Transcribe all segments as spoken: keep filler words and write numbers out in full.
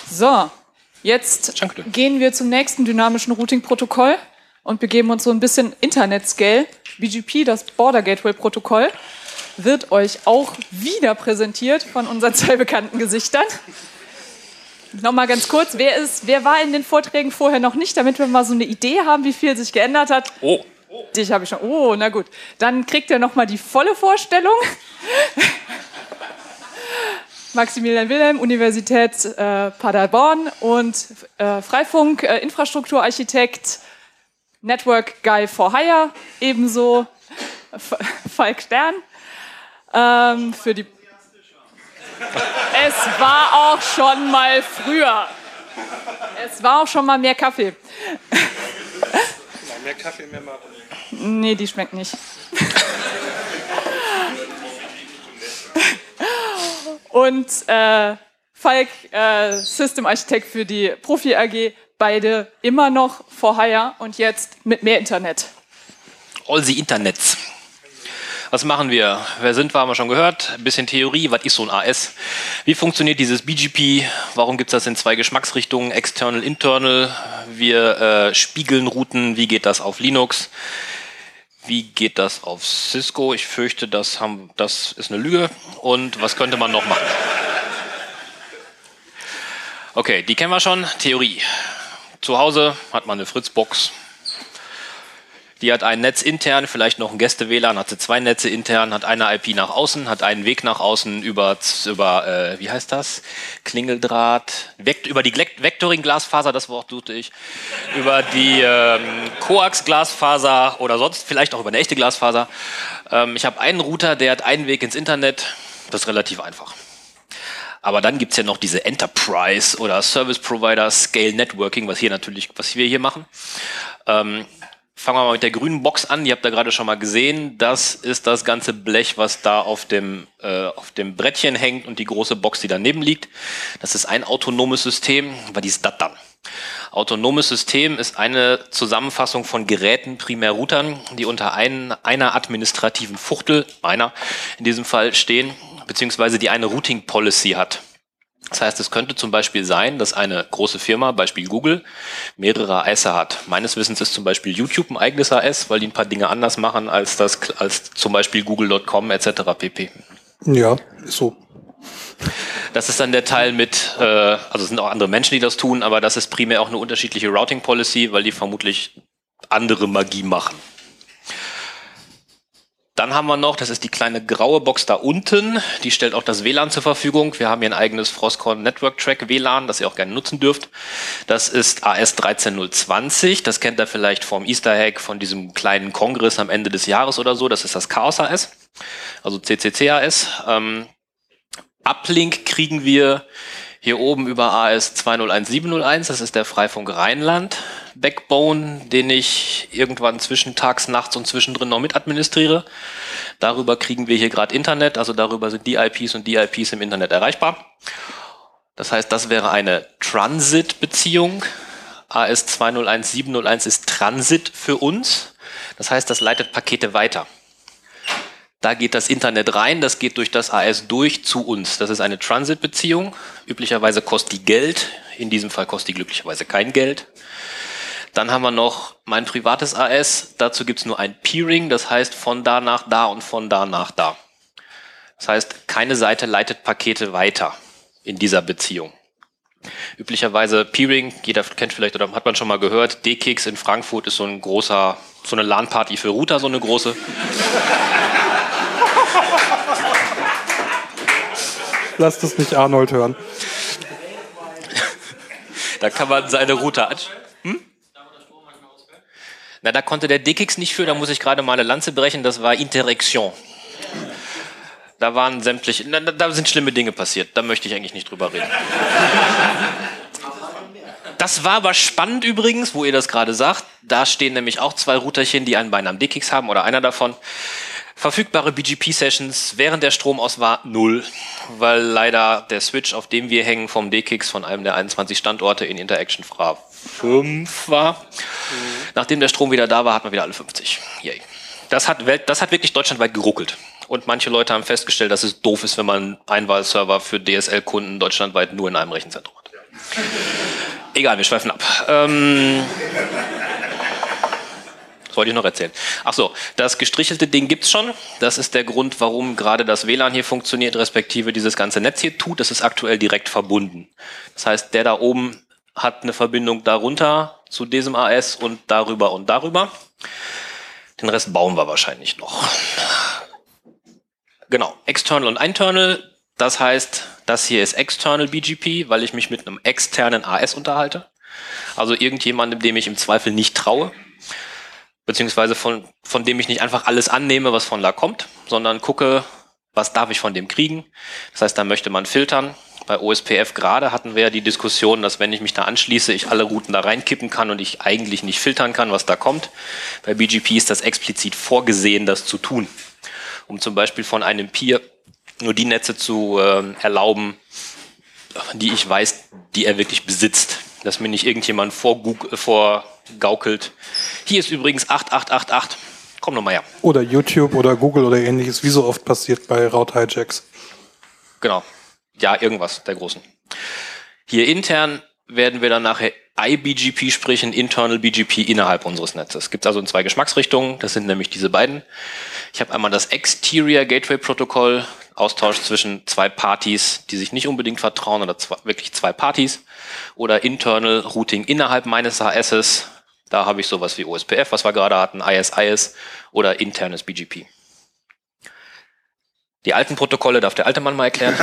So, jetzt Danke. gehen wir zum nächsten dynamischen Routing-Protokoll und begeben uns so ein bisschen Internet-Scale. B G P, das Border Gateway-Protokoll, wird euch auch wieder präsentiert von unseren zwei bekannten Gesichtern. Nochmal ganz kurz, wer, ist, wer war in den Vorträgen vorher noch nicht, damit wir mal so eine Idee haben, wie viel sich geändert hat? Oh. Dich habe ich schon. Oh, na gut. Dann kriegt ihr nochmal die volle Vorstellung. Maximilian Wilhelm, Universität äh, Paderborn und äh, Freifunk, äh, Infrastrukturarchitekt, Network Guy for Hire, ebenso F Falk Stern. Ähm, für die es war auch schon mal früher. Es war auch schon mal mehr Kaffee. Mehr Kaffee, mehr Martin. Nee, die schmeckt nicht. Und äh, Falk, äh, System Architekt für die Profi A G, beide immer noch for hire und jetzt mit mehr Internet. All the Internets. Was machen wir? Wer sind wir, haben wir schon gehört. Ein bisschen Theorie, was ist so ein A S? Wie funktioniert dieses B G P? Warum gibt es das in zwei Geschmacksrichtungen, external, internal? Wir äh, spiegeln Routen, wie geht das auf Linux? Wie geht das auf Cisco? Ich fürchte, das, haben, das ist eine Lüge. Und was könnte man noch machen? Okay, die kennen wir schon. Theorie. Zu Hause hat man eine Fritzbox. Die hat ein Netz intern, vielleicht noch ein Gäste-W L A N, hat sie zwei Netze intern, hat eine I P nach außen, hat einen Weg nach außen über, über äh, wie heißt das? Klingeldraht, Vekt, über die Vectoring-Glasfaser, das Wort suchte ich, über die ähm, Coax-Glasfaser oder sonst vielleicht auch über eine echte Glasfaser. Ähm, ich habe einen Router, der hat einen Weg ins Internet, das ist relativ einfach. Aber dann gibt es ja noch diese Enterprise oder Service Provider Scale Networking, was hier natürlich, was wir hier machen. Ähm, Fangen wir mal mit der grünen Box an. Ihr habt da gerade schon mal gesehen. Das ist das ganze Blech, was da auf dem, äh, auf dem Brettchen hängt und die große Box, die daneben liegt. Das ist ein autonomes System. Was ist das dann? Autonomes System ist eine Zusammenfassung von Geräten, primär Routern, die unter ein, einer administrativen Fuchtel, einer in diesem Fall stehen, beziehungsweise die eine Routing Policy hat. Das heißt, es könnte zum Beispiel sein, dass eine große Firma, Beispiel Google, mehrere A S hat. Meines Wissens ist zum Beispiel YouTube ein eigenes A S, weil die ein paar Dinge anders machen als das, als zum Beispiel Google Punkt com et cetera pp. Ja, ist so. Das ist dann der Teil mit, äh, also es sind auch andere Menschen, die das tun, aber das ist primär auch eine unterschiedliche Routing Policy, weil die vermutlich andere Magie machen. Dann haben wir noch, das ist die kleine graue Box da unten, die stellt auch das W L A N zur Verfügung. Wir haben hier ein eigenes Frostcorn Network Track W L A N, das ihr auch gerne nutzen dürft. Das ist A S dreizehn null zwanzig, das kennt ihr vielleicht vom Easter Egg, von diesem kleinen Kongress am Ende des Jahres oder so. Das ist das Chaos A S, also C C C A S. Ähm, Uplink kriegen wir hier oben über A S zwei null eins sieben null eins, das ist der Freifunk Rheinland Backbone, den ich irgendwann zwischentags, nachts und zwischendrin noch mit administriere. Darüber kriegen wir hier gerade Internet, also darüber sind die I Ps und die I Ps im Internet erreichbar. Das heißt, das wäre eine Transit-Beziehung. A S zwei null eins sieben null eins ist Transit für uns. Das heißt, das leitet Pakete weiter. Da geht das Internet rein, das geht durch das A S durch zu uns. Das ist eine Transit-Beziehung. Üblicherweise kostet die Geld. In diesem Fall kostet die glücklicherweise kein Geld. Dann haben wir noch mein privates A S. Dazu gibt es nur ein Peering, das heißt von da nach da und von da nach da. Das heißt, keine Seite leitet Pakete weiter in dieser Beziehung. Üblicherweise Peering, jeder kennt vielleicht oder hat man schon mal gehört, D K X in Frankfurt ist so ein großer, so eine LAN-Party für Router, so eine große. Lasst es nicht Arnold hören. Da kann man seine Router anschauen. Hm? Na, da konnte der D K X nicht für, da muss ich gerade mal eine Lanze brechen, das war Interaction. Da waren sämtliche, na, da sind schlimme Dinge passiert, da möchte ich eigentlich nicht drüber reden. Das war aber spannend übrigens, wo ihr das gerade sagt. Da stehen nämlich auch zwei Routerchen, die einen Bein am D K X haben oder einer davon. Verfügbare B G P-Sessions während der Strom aus war null, weil leider der Switch, auf dem wir hängen, vom D K X von einem der einundzwanzig Standorte in Interaction F R A fünf war. Mhm. Nachdem der Strom wieder da war, hatten wir wieder alle fünfzig. Yay. Das hat, Welt, das hat wirklich deutschlandweit geruckelt. Und manche Leute haben festgestellt, dass es doof ist, wenn man Einwahlserver für D S L-Kunden deutschlandweit nur in einem Rechenzentrum hat. Egal, wir schweifen ab. Ähm, was wollte ich noch erzählen? Ach so, das gestrichelte Ding gibt's schon. Das ist der Grund, warum gerade das W L A N hier funktioniert, respektive dieses ganze Netz hier tut. Das ist aktuell direkt verbunden. Das heißt, der da oben hat eine Verbindung darunter zu diesem A S und darüber und darüber. Den Rest bauen wir wahrscheinlich noch. Genau, external und internal. Das heißt, das hier ist external B G P, weil ich mich mit einem externen A S unterhalte. Also irgendjemandem, dem ich im Zweifel nicht traue, beziehungsweise von, von dem ich nicht einfach alles annehme, was von da kommt, sondern gucke, was darf ich von dem kriegen. Das heißt, da möchte man filtern. Bei O S P F gerade hatten wir ja die Diskussion, dass wenn ich mich da anschließe, ich alle Routen da reinkippen kann und ich eigentlich nicht filtern kann, was da kommt. Bei B G P ist das explizit vorgesehen, das zu tun. Um zum Beispiel von einem Peer nur die Netze zu äh, erlauben, die ich weiß, die er wirklich besitzt. Dass mir nicht irgendjemand vorgaukelt. Vor Hier ist übrigens acht acht acht acht. Komm noch mal her. Oder YouTube oder Google oder ähnliches, wie so oft passiert bei Route-Hijacks. Genau. Ja, irgendwas der Großen. Hier intern werden wir dann nachher I B G P sprechen, Internal B G P innerhalb unseres Netzes. Es gibt also in zwei Geschmacksrichtungen, das sind nämlich diese beiden. Ich habe einmal das Exterior Gateway Protokoll, Austausch zwischen zwei Partys, die sich nicht unbedingt vertrauen, oder zwei, wirklich zwei Partys. Oder Internal Routing innerhalb meines A Ss. Da habe ich sowas wie O S P F, was wir gerade hatten, I S I S oder internes B G P. Die alten Protokolle darf der alte Mann mal erklären.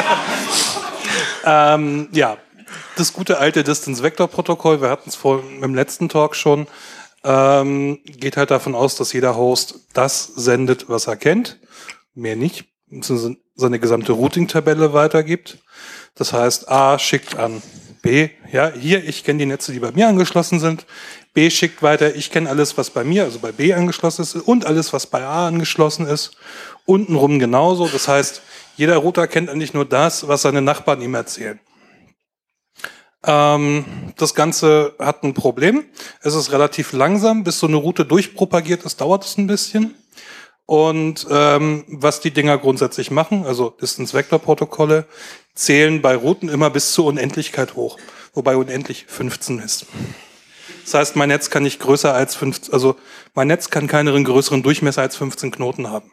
ähm, ja, das gute alte Distance-Vector-Protokoll, wir hatten es vor im letzten Talk schon, ähm, geht halt davon aus, dass jeder Host das sendet, was er kennt, mehr nicht, seine gesamte Routing-Tabelle weitergibt. Das heißt, A schickt an B, ja, hier, ich kenne die Netze, die bei mir angeschlossen sind. B schickt weiter, ich kenne alles, was bei mir, also bei B angeschlossen ist und alles, was bei A angeschlossen ist. Untenrum genauso. Das heißt, jeder Router kennt eigentlich nur das, was seine Nachbarn ihm erzählen. Ähm, das Ganze hat ein Problem. Es ist relativ langsam. Bis so eine Route durchpropagiert ist, dauert es ein bisschen. Und ähm, was die Dinger grundsätzlich machen, also Distance-Vector-Protokolle, zählen bei Routen immer bis zur Unendlichkeit hoch, wobei unendlich fünfzehn ist. Das heißt, mein Netz kann nicht größer als fünfzehn, also mein Netz kann keinen größeren Durchmesser als fünfzehn Knoten haben.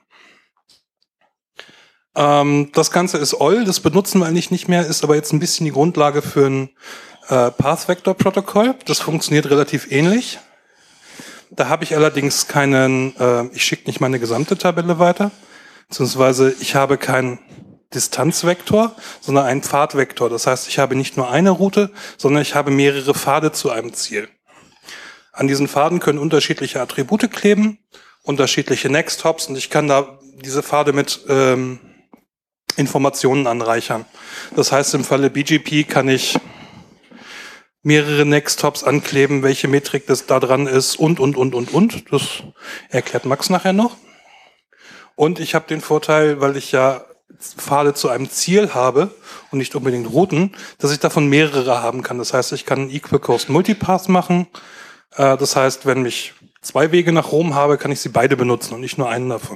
Ähm, das Ganze ist O L, das benutzen wir eigentlich nicht mehr, ist aber jetzt ein bisschen die Grundlage für ein äh, Path-Vector-Protokoll. Das funktioniert relativ ähnlich. Da habe ich allerdings keinen, äh, ich schicke nicht meine gesamte Tabelle weiter, beziehungsweise ich habe keinen Distanzvektor, sondern einen Pfadvektor. Das heißt, ich habe nicht nur eine Route, sondern ich habe mehrere Pfade zu einem Ziel. An diesen Pfaden können unterschiedliche Attribute kleben, unterschiedliche Next-Hops und ich kann da diese Pfade mit ähm, Informationen anreichern. Das heißt, im Falle B G P kann ich mehrere Next-Hops ankleben, welche Metrik das da dran ist und, und, und, und, und. Das erklärt Max nachher noch. Und ich habe den Vorteil, weil ich ja Pfade zu einem Ziel habe und nicht unbedingt Routen, dass ich davon mehrere haben kann. Das heißt, ich kann einen Equal Coast Multipath machen. Das heißt, wenn ich zwei Wege nach Rom habe, kann ich sie beide benutzen und nicht nur einen davon.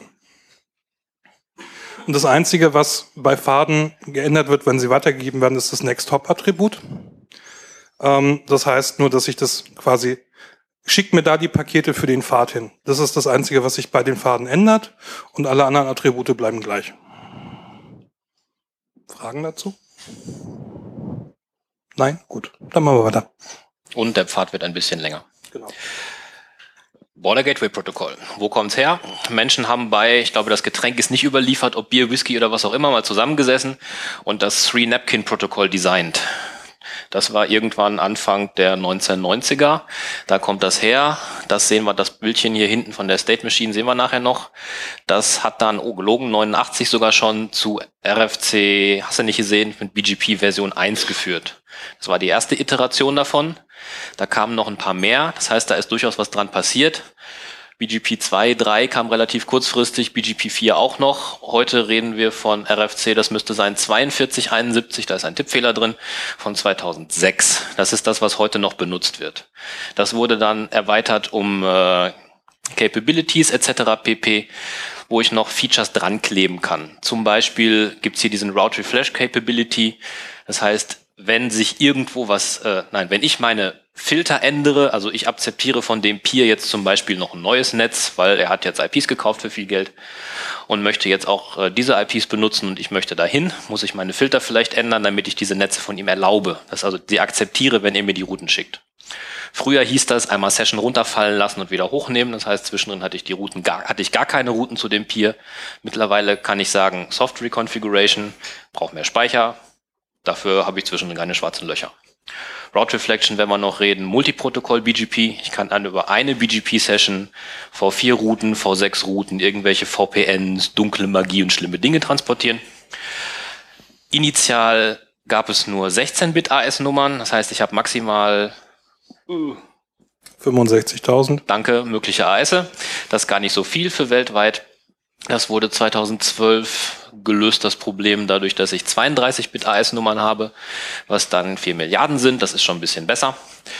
Und das Einzige, was bei Pfaden geändert wird, wenn sie weitergegeben werden, ist das Next-Hop-Attribut. Das heißt nur, dass ich das quasi, schickt mir da die Pakete für den Pfad hin. Das ist das Einzige, was sich bei den Pfaden ändert und alle anderen Attribute bleiben gleich. Fragen dazu? Nein? Gut, dann machen wir weiter. Und der Pfad wird ein bisschen länger. Genau. Border Gateway Protokoll. Wo kommt's her? Menschen haben bei, ich glaube, das Getränk ist nicht überliefert, ob Bier, Whisky oder was auch immer, mal zusammengesessen und das Three Napkin Protokoll designt. Das war irgendwann Anfang der neunzehnhundertneunziger. Da kommt das her. Das sehen wir, das Bildchen hier hinten von der State Machine sehen wir nachher noch. Das hat dann, oh gelogen, neunundachtzig sogar schon zu R F C, hast du nicht gesehen, mit B G P Version eins geführt. Das war die erste Iteration davon. Da kamen noch ein paar mehr. Das heißt, da ist durchaus was dran passiert. B G P zwei, drei kam relativ kurzfristig, B G P vier auch noch. Heute reden wir von R F C, das müsste sein zweiundvierzig einundsiebzig, da ist ein Tippfehler drin, von zweitausendsechs. Das ist das, was heute noch benutzt wird. Das wurde dann erweitert um äh, Capabilities et cetera pp., wo ich noch Features dran kleben kann. Zum Beispiel gibt's hier diesen Route Refresh Capability. Das heißt, wenn sich irgendwo was, äh, nein, wenn ich meine Filter ändere, also ich akzeptiere von dem Peer jetzt zum Beispiel noch ein neues Netz, weil er hat jetzt I Ps gekauft für viel Geld und möchte jetzt auch äh, diese I Ps benutzen und ich möchte dahin, muss ich meine Filter vielleicht ändern, damit ich diese Netze von ihm erlaube. Das also sie akzeptiere, wenn er mir die Routen schickt. Früher hieß das einmal Session runterfallen lassen und wieder hochnehmen. Das heißt, zwischendrin hatte ich die Routen gar, hatte ich gar keine Routen zu dem Peer. Mittlerweile kann ich sagen, Soft Reconfiguration, braucht mehr Speicher. Dafür habe ich zwischendrin keine schwarzen Löcher. Route Reflection, wenn wir noch reden, Multiprotokoll B G P. Ich kann dann über eine B G P-Session V vier Routen, V sechs Routen, irgendwelche V P Ns, dunkle Magie und schlimme Dinge transportieren. Initial gab es nur sechzehn Bit A S-Nummern. Das heißt, ich habe maximal uh, fünfundsechzigtausend. Danke, mögliche A S. Das ist gar nicht so viel für weltweit. Das wurde zweitausendzwölf gelöst, das Problem, dadurch, dass ich zweiunddreißig Bit A S-Nummern habe, was dann vier Milliarden sind. Das ist schon ein bisschen besser.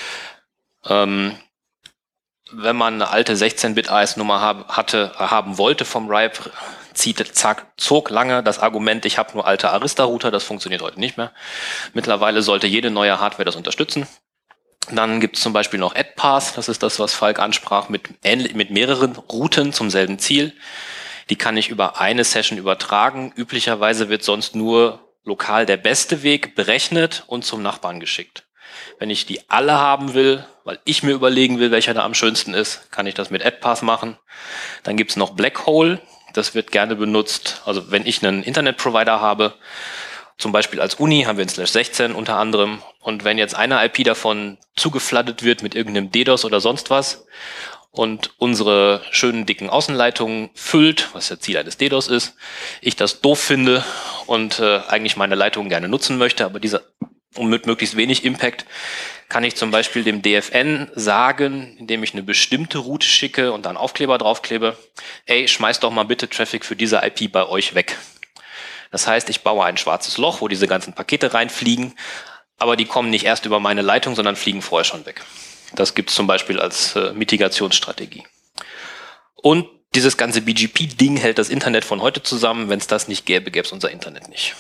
Ähm, wenn man eine alte sechzehn Bit A S-Nummer hab, hatte, haben wollte vom R I P, zieht, zack, zog lange das Argument, ich habe nur alte Arista-Router, das funktioniert heute nicht mehr. Mittlerweile sollte jede neue Hardware das unterstützen. Dann gibt es zum Beispiel noch AdPath, das ist das, was Falk ansprach, mit, mit mehreren Routen zum selben Ziel. Die kann ich über eine Session übertragen. Üblicherweise wird sonst nur lokal der beste Weg berechnet und zum Nachbarn geschickt. Wenn ich die alle haben will, weil ich mir überlegen will, welcher da am schönsten ist, kann ich das mit AdPath machen. Dann gibt's noch Blackhole. Das wird gerne benutzt. Also wenn ich einen Internetprovider habe, zum Beispiel als Uni haben wir in Slash sechzehn unter anderem. Und wenn jetzt eine I P davon zugefladdet wird mit irgendeinem DDoS oder sonst was, und unsere schönen dicken Außenleitungen füllt, was das Ziel eines DDoS ist, ich das doof finde und äh, eigentlich meine Leitungen gerne nutzen möchte, aber diese und mit möglichst wenig Impact, kann ich zum Beispiel dem D F N sagen, indem ich eine bestimmte Route schicke und dann Aufkleber draufklebe, ey, schmeiß doch mal bitte Traffic für diese I P bei euch weg. Das heißt, ich baue ein schwarzes Loch, wo diese ganzen Pakete reinfliegen, aber die kommen nicht erst über meine Leitung, sondern fliegen vorher schon weg. Das gibt es zum Beispiel als äh, Mitigationsstrategie. Und dieses ganze B G P-Ding hält das Internet von heute zusammen. Wenn es das nicht gäbe, gäbe es unser Internet nicht.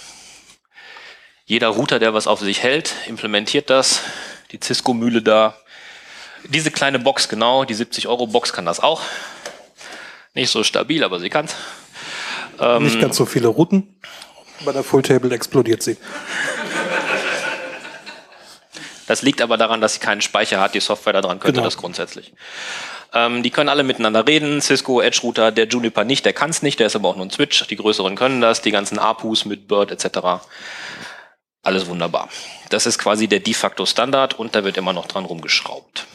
Jeder Router, der was auf sich hält, implementiert das. Die Cisco-Mühle da. Diese kleine Box, genau, die siebzig Euro Box kann das auch. Nicht so stabil, aber sie kann es. Ähm, nicht ganz so viele Routen. Bei der Full-Table explodiert sie. Das liegt aber daran, dass sie keinen Speicher hat. Die Software da dran könnte genau. das grundsätzlich. Ähm, die können alle miteinander reden. Cisco, Edge-Router, der Juniper nicht, der kann es nicht. Der ist aber auch nur ein Switch. Die größeren können das. Die ganzen A P Us mit Bird et cetera. Alles wunderbar. Das ist quasi der de facto Standard und da wird immer noch dran rumgeschraubt.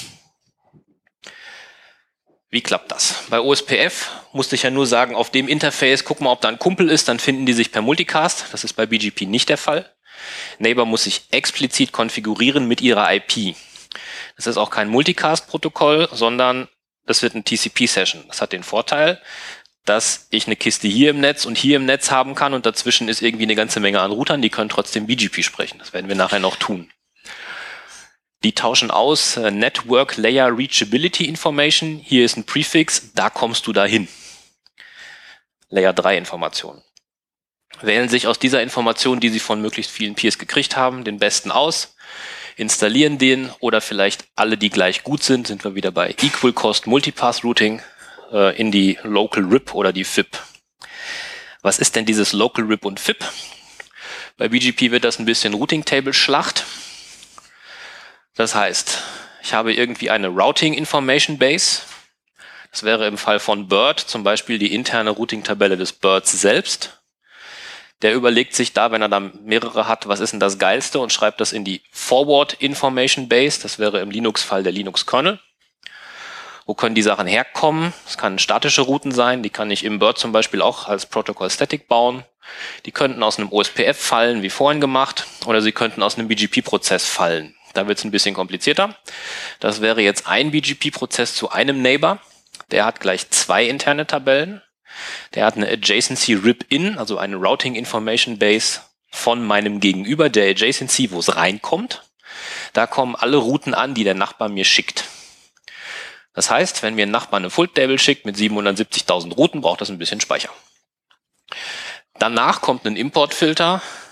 Wie klappt das? Bei O S P F musste ich ja nur sagen, auf dem Interface, guck mal, ob da ein Kumpel ist, dann finden die sich per Multicast. Das ist bei B G P nicht der Fall. Neighbor muss sich explizit konfigurieren mit ihrer I P. Das ist auch kein Multicast-Protokoll, sondern das wird eine T C P-Session. Das hat den Vorteil, dass ich eine Kiste hier im Netz und hier im Netz haben kann und dazwischen ist irgendwie eine ganze Menge an Routern, die können trotzdem B G P sprechen. Das werden wir nachher noch tun. Die tauschen aus äh, Network Layer Reachability Information. Hier ist ein Prefix, da kommst du dahin. Layer drei Informationen. Wählen sich aus dieser Information, die sie von möglichst vielen Peers gekriegt haben, den besten aus, installieren den oder vielleicht alle, die gleich gut sind, sind wir wieder bei Equal Cost Multipath Routing äh, in die Local R I P oder die F I P. Was ist denn dieses Local R I P und F I P? Bei B G P wird das ein bisschen Routing Table Schlacht. Das heißt, ich habe irgendwie eine Routing Information Base. Das wäre im Fall von Bird zum Beispiel die interne Routing-Tabelle des Birds selbst. Der überlegt sich da, wenn er da mehrere hat, was ist denn das Geilste und schreibt das in die Forward Information Base. Das wäre im Linux-Fall der Linux-Kernel. Wo können die Sachen herkommen? Das kann statische Routen sein. Die kann ich im Bird zum Beispiel auch als Protocol Static bauen. Die könnten aus einem O S P F fallen, wie vorhin gemacht. Oder sie könnten aus einem B G P-Prozess fallen. Da wird es ein bisschen komplizierter. Das wäre jetzt ein B G P-Prozess zu einem Neighbor. Der hat gleich zwei interne Tabellen. Der hat eine Adjacency R I P-In, also eine Routing Information Base von meinem Gegenüber, der Adjacency, wo es reinkommt. Da kommen alle Routen an, die der Nachbar mir schickt. Das heißt, wenn mir ein Nachbar eine Full Table schickt mit siebenhundertsiebzigtausend Routen, braucht das ein bisschen Speicher. Danach kommt ein Importfilter,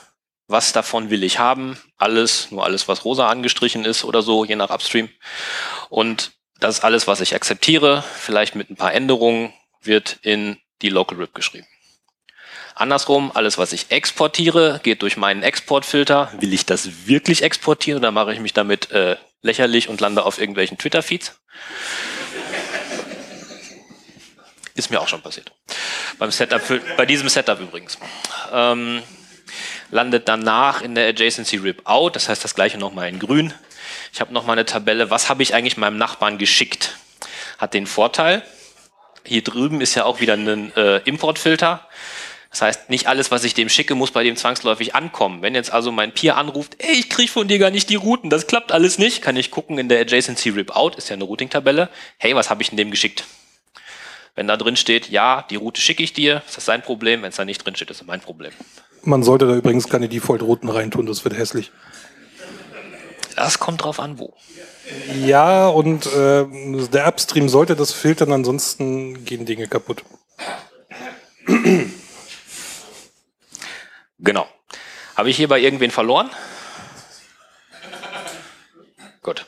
was davon will ich haben, alles, nur alles, was rosa angestrichen ist oder so, je nach Upstream. Und das alles, was ich akzeptiere, vielleicht mit ein paar Änderungen, wird in die Local R I P geschrieben. Andersrum, alles, was ich exportiere, geht durch meinen Exportfilter. Will ich das wirklich exportieren oder mache ich mich damit äh, lächerlich und lande auf irgendwelchen Twitter-Feeds? Ist mir auch schon passiert. Beim Setup, bei diesem Setup übrigens. Ähm, landet danach in der Adjacency R I P out, das heißt das gleiche nochmal in grün. Ich habe nochmal eine Tabelle, was habe ich eigentlich meinem Nachbarn geschickt? Hat den Vorteil, hier drüben ist ja auch wieder ein äh, Importfilter. Das heißt, nicht alles, was ich dem schicke, muss bei dem zwangsläufig ankommen. Wenn jetzt also mein Peer anruft, ey, ich kriege von dir gar nicht die Routen, das klappt alles nicht, kann ich gucken in der Adjacency R I P out, ist ja eine Routing-Tabelle, hey, was habe ich denn dem geschickt? Wenn da drin steht, ja, die Route schicke ich dir, ist das sein Problem, wenn es da nicht drin steht, ist das mein Problem. Man sollte da übrigens keine Default-Routen reintun, das wird hässlich. Das kommt drauf an, wo. Ja, und äh, der Upstream sollte das filtern, ansonsten gehen Dinge kaputt. Genau. Habe ich hierbei irgendwen verloren? Gut.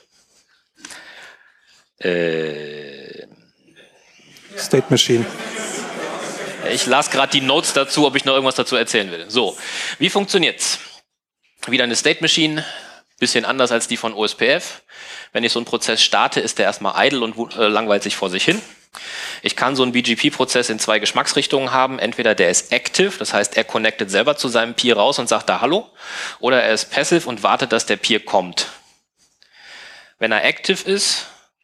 Äh, State Machine. Ich las gerade die Notes dazu, ob ich noch irgendwas dazu erzählen will. So, wie funktioniert's? Wieder eine State Machine, bisschen anders als die von O S P F. Wenn ich so einen Prozess starte, ist der erstmal idle und äh, langweilt sich vor sich hin. Ich kann so einen B G P-Prozess in zwei Geschmacksrichtungen haben. Entweder der ist active, das heißt, er connectet selber zu seinem Peer raus und sagt da Hallo. Oder er ist passive und wartet, dass der Peer kommt. Wenn er active ist,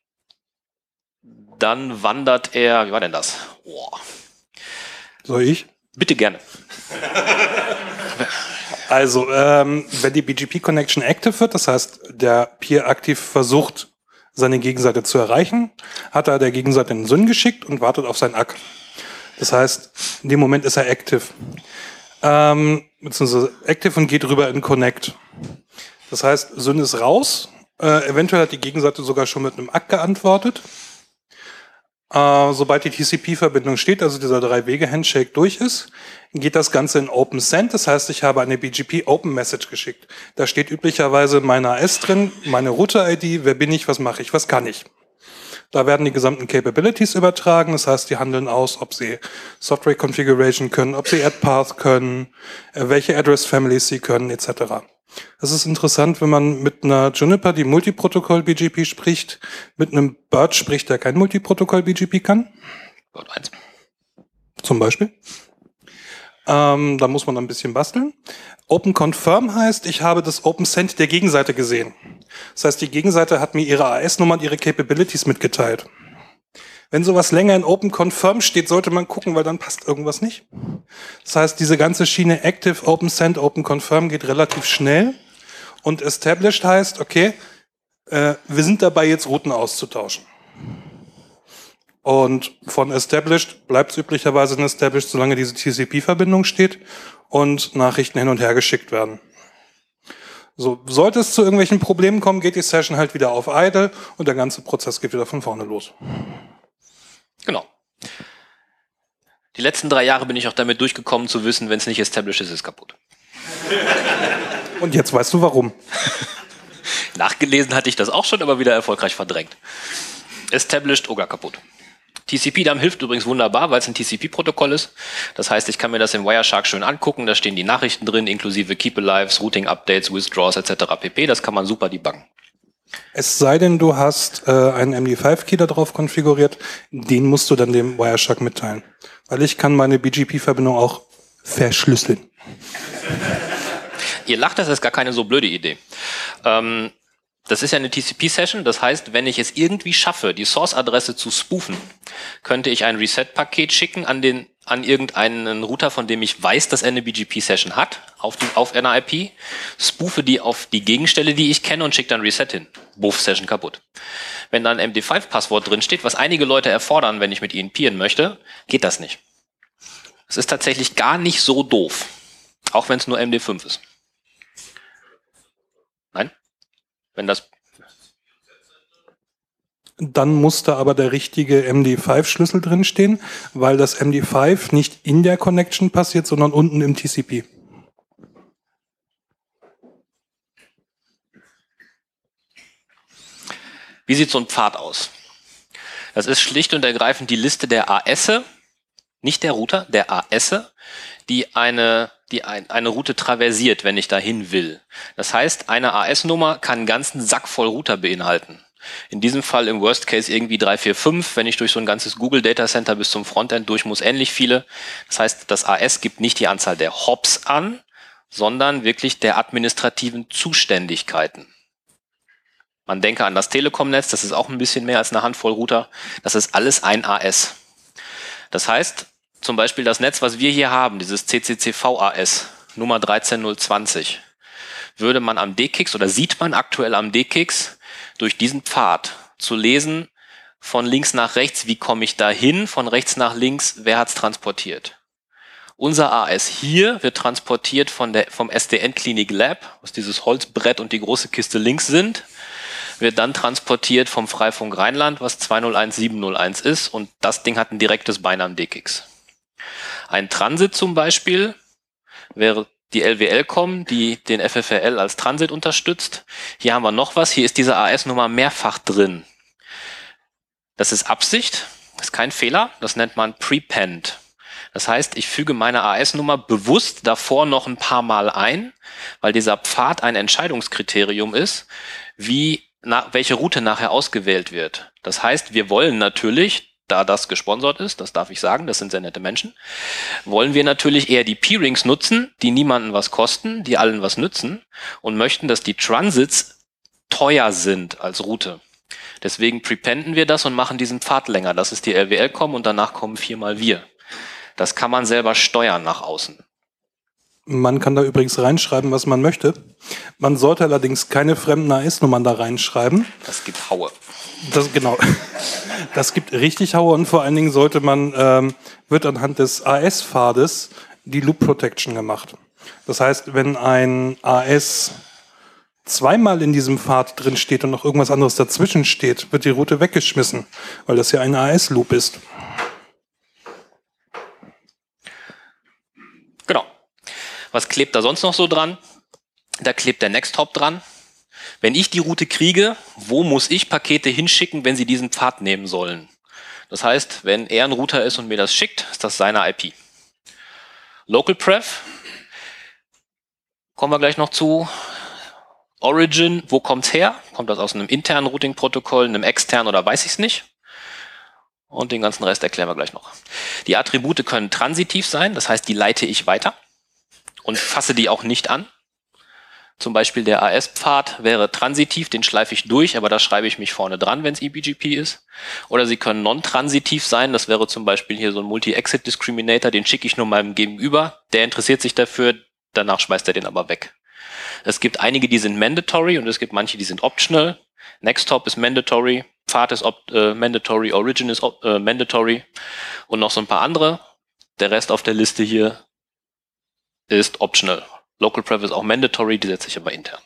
dann wandert er, wie war denn das? Oh. Soll ich? Bitte gerne. Also, ähm, wenn die B G P-Connection active wird, das heißt, der Peer aktiv versucht, seine Gegenseite zu erreichen, hat er der Gegenseite einen Syn geschickt und wartet auf sein A C K. Das heißt, in dem Moment ist er active. Ähm, beziehungsweise active und geht rüber in Connect. Das heißt, Syn ist raus. Äh, eventuell hat die Gegenseite sogar schon mit einem A C K geantwortet. Äh, sobald die T C P-Verbindung steht, also dieser Drei-Wege-Handshake durch ist, geht das Ganze in Open Send. Das heißt, ich habe eine B G P Open Message geschickt. Da steht üblicherweise meine A S drin, meine Router-I D, wer bin ich, was mache ich, was kann ich. Da werden die gesamten Capabilities übertragen. Das heißt, die handeln aus, ob sie Software Configuration können, ob sie Add Path können, welche Address Families sie können, et cetera. Das ist interessant, wenn man mit einer Juniper, die Multiprotokoll-B G P spricht, mit einem Birch spricht, der kein Multiprotokoll-B G P kann. Birch eins. Zum Beispiel. Ähm, da muss man ein bisschen basteln. Open Confirm heißt, ich habe das Open Send der Gegenseite gesehen. Das heißt, die Gegenseite hat mir ihre A S-Nummer und ihre Capabilities mitgeteilt. Wenn sowas länger in Open Confirm steht, sollte man gucken, weil dann passt irgendwas nicht. Das heißt, diese ganze Schiene Active, Open Send, Open Confirm geht relativ schnell. Und Established heißt, okay, äh, wir sind dabei, jetzt Routen auszutauschen. Und von Established bleibt es üblicherweise in Established, solange diese T C P-Verbindung steht und Nachrichten hin und her geschickt werden. So, sollte es zu irgendwelchen Problemen kommen, geht die Session halt wieder auf idle und der ganze Prozess geht wieder von vorne los. Genau. Die letzten drei Jahre bin ich auch damit durchgekommen zu wissen, wenn es nicht established ist, ist es kaputt. Und jetzt weißt du warum. Nachgelesen hatte ich das auch schon, aber wieder erfolgreich verdrängt. Established, oh gar kaputt. T C P-Dump hilft übrigens wunderbar, weil es ein T C P-Protokoll ist. Das heißt, ich kann mir das im Wireshark schön angucken. Da stehen die Nachrichten drin, inklusive Keep-Alives, Routing-Updates, Withdraws et cetera pp. Das kann man super debuggen. Es sei denn, du hast äh, einen M D fünf Key da drauf konfiguriert. Den musst du dann dem Wireshark mitteilen. Weil ich kann meine B G P-Verbindung auch verschlüsseln. Ihr lacht, das ist gar keine so blöde Idee. Ähm, das ist ja eine T C P-Session, das heißt, wenn ich es irgendwie schaffe, die Source-Adresse zu spoofen, könnte ich ein Reset-Paket schicken an den an irgendeinen Router, von dem ich weiß, dass er eine B G P-Session hat, auf, die, auf einer I P, spoofe die auf die Gegenstelle, die ich kenne und schicke dann Reset hin. Buff, Session kaputt. Wenn da ein M D fünf Passwort drin steht, was einige Leute erfordern, wenn ich mit ihnen peeren möchte, geht das nicht. Es ist tatsächlich gar nicht so doof, auch wenn es nur M D fünf ist. Nein? Wenn das Dann muss da aber der richtige M D fünf Schlüssel drinstehen, weil das M D fünf nicht in der Connection passiert, sondern unten im T C P. Wie sieht so ein Pfad aus? Das ist schlicht und ergreifend die Liste der A S, nicht der Router, der A S, die eine, die ein, eine Route traversiert, wenn ich dahin will. Das heißt, eine A S-Nummer kann einen ganzen Sack voll Router beinhalten. In diesem Fall im Worst Case irgendwie drei, vier, fünf. Wenn ich durch so ein ganzes Google Data Center bis zum Frontend durch muss, ähnlich viele. Das heißt, das A S gibt nicht die Anzahl der Hops an, sondern wirklich der administrativen Zuständigkeiten. Man denke an das Telekom-Netz, das ist auch ein bisschen mehr als eine Handvoll Router. Das ist alles ein A S. Das heißt, zum Beispiel das Netz, was wir hier haben, dieses C C C V A S, Nummer dreizehn null zwanzig, würde man am D K I X oder sieht man aktuell am D K I X durch diesen Pfad zu lesen, von links nach rechts, wie komme ich da hin, von rechts nach links, wer hat es transportiert. Unser A S hier wird transportiert von der, vom S D N Clinic Lab, was dieses Holzbrett und die große Kiste links sind, wird dann transportiert vom Freifunk Rheinland, was zwei null eins sieben null eins ist, und das Ding hat ein direktes Bein am D K I X. Ein Transit zum Beispiel wäre die L W L-Com, die den F F R L als Transit unterstützt. Hier haben wir noch was, hier ist diese A S-Nummer mehrfach drin. Das ist Absicht, das ist kein Fehler, das nennt man Prepend. Das heißt, ich füge meine A S-Nummer bewusst davor noch ein paar Mal ein, weil dieser Pfad ein Entscheidungskriterium ist, wie na, welche Route nachher ausgewählt wird. Das heißt, wir wollen natürlich, da das gesponsert ist, das darf ich sagen, das sind sehr nette Menschen, wollen wir natürlich eher die Peerings nutzen, die niemanden was kosten, die allen was nützen, und möchten, dass die Transits teuer sind als Route. Deswegen prependen wir das und machen diesen Pfad länger. Das ist die L W L-Com und danach kommen viermal wir. Das kann man selber steuern nach außen. Man kann da übrigens reinschreiben, was man möchte. Man sollte allerdings keine fremden A S-Nummern da reinschreiben. Das gibt Haue. Das, genau. Das gibt richtig Haue, und vor allen Dingen sollte man, ähm, wird anhand des A S-Pfades die Loop Protection gemacht. Das heißt, wenn ein A S zweimal in diesem Pfad drin steht und noch irgendwas anderes dazwischen steht, wird die Route weggeschmissen, weil das ja ein A S-Loop ist. Genau. Was klebt da sonst noch so dran? Da klebt der Next-Hop dran. Wenn ich die Route kriege, wo muss ich Pakete hinschicken, wenn sie diesen Pfad nehmen sollen? Das heißt, wenn er ein Router ist und mir das schickt, ist das seine I P. Local Pref, kommen wir gleich noch zu. Origin, wo kommt's her? Kommt das aus einem internen Routing-Protokoll, einem externen oder weiß ich es nicht? Und den ganzen Rest erklären wir gleich noch. Die Attribute können transitiv sein, das heißt, die leite ich weiter und fasse die auch nicht an. Zum Beispiel der A S-Pfad wäre transitiv, den schleife ich durch, aber da schreibe ich mich vorne dran, wenn es E B G P ist. Oder sie können non-transitiv sein, das wäre zum Beispiel hier so ein Multi-Exit-Discriminator, den schicke ich nur meinem Gegenüber, der interessiert sich dafür, danach schmeißt er den aber weg. Es gibt einige, die sind mandatory, und es gibt manche, die sind optional. Next-Hop ist mandatory, Pfad ist op äh, mandatory, Origin ist äh, mandatory und noch so ein paar andere. Der Rest auf der Liste hier ist optional. Local Pref ist auch mandatory, die setze ich aber intern.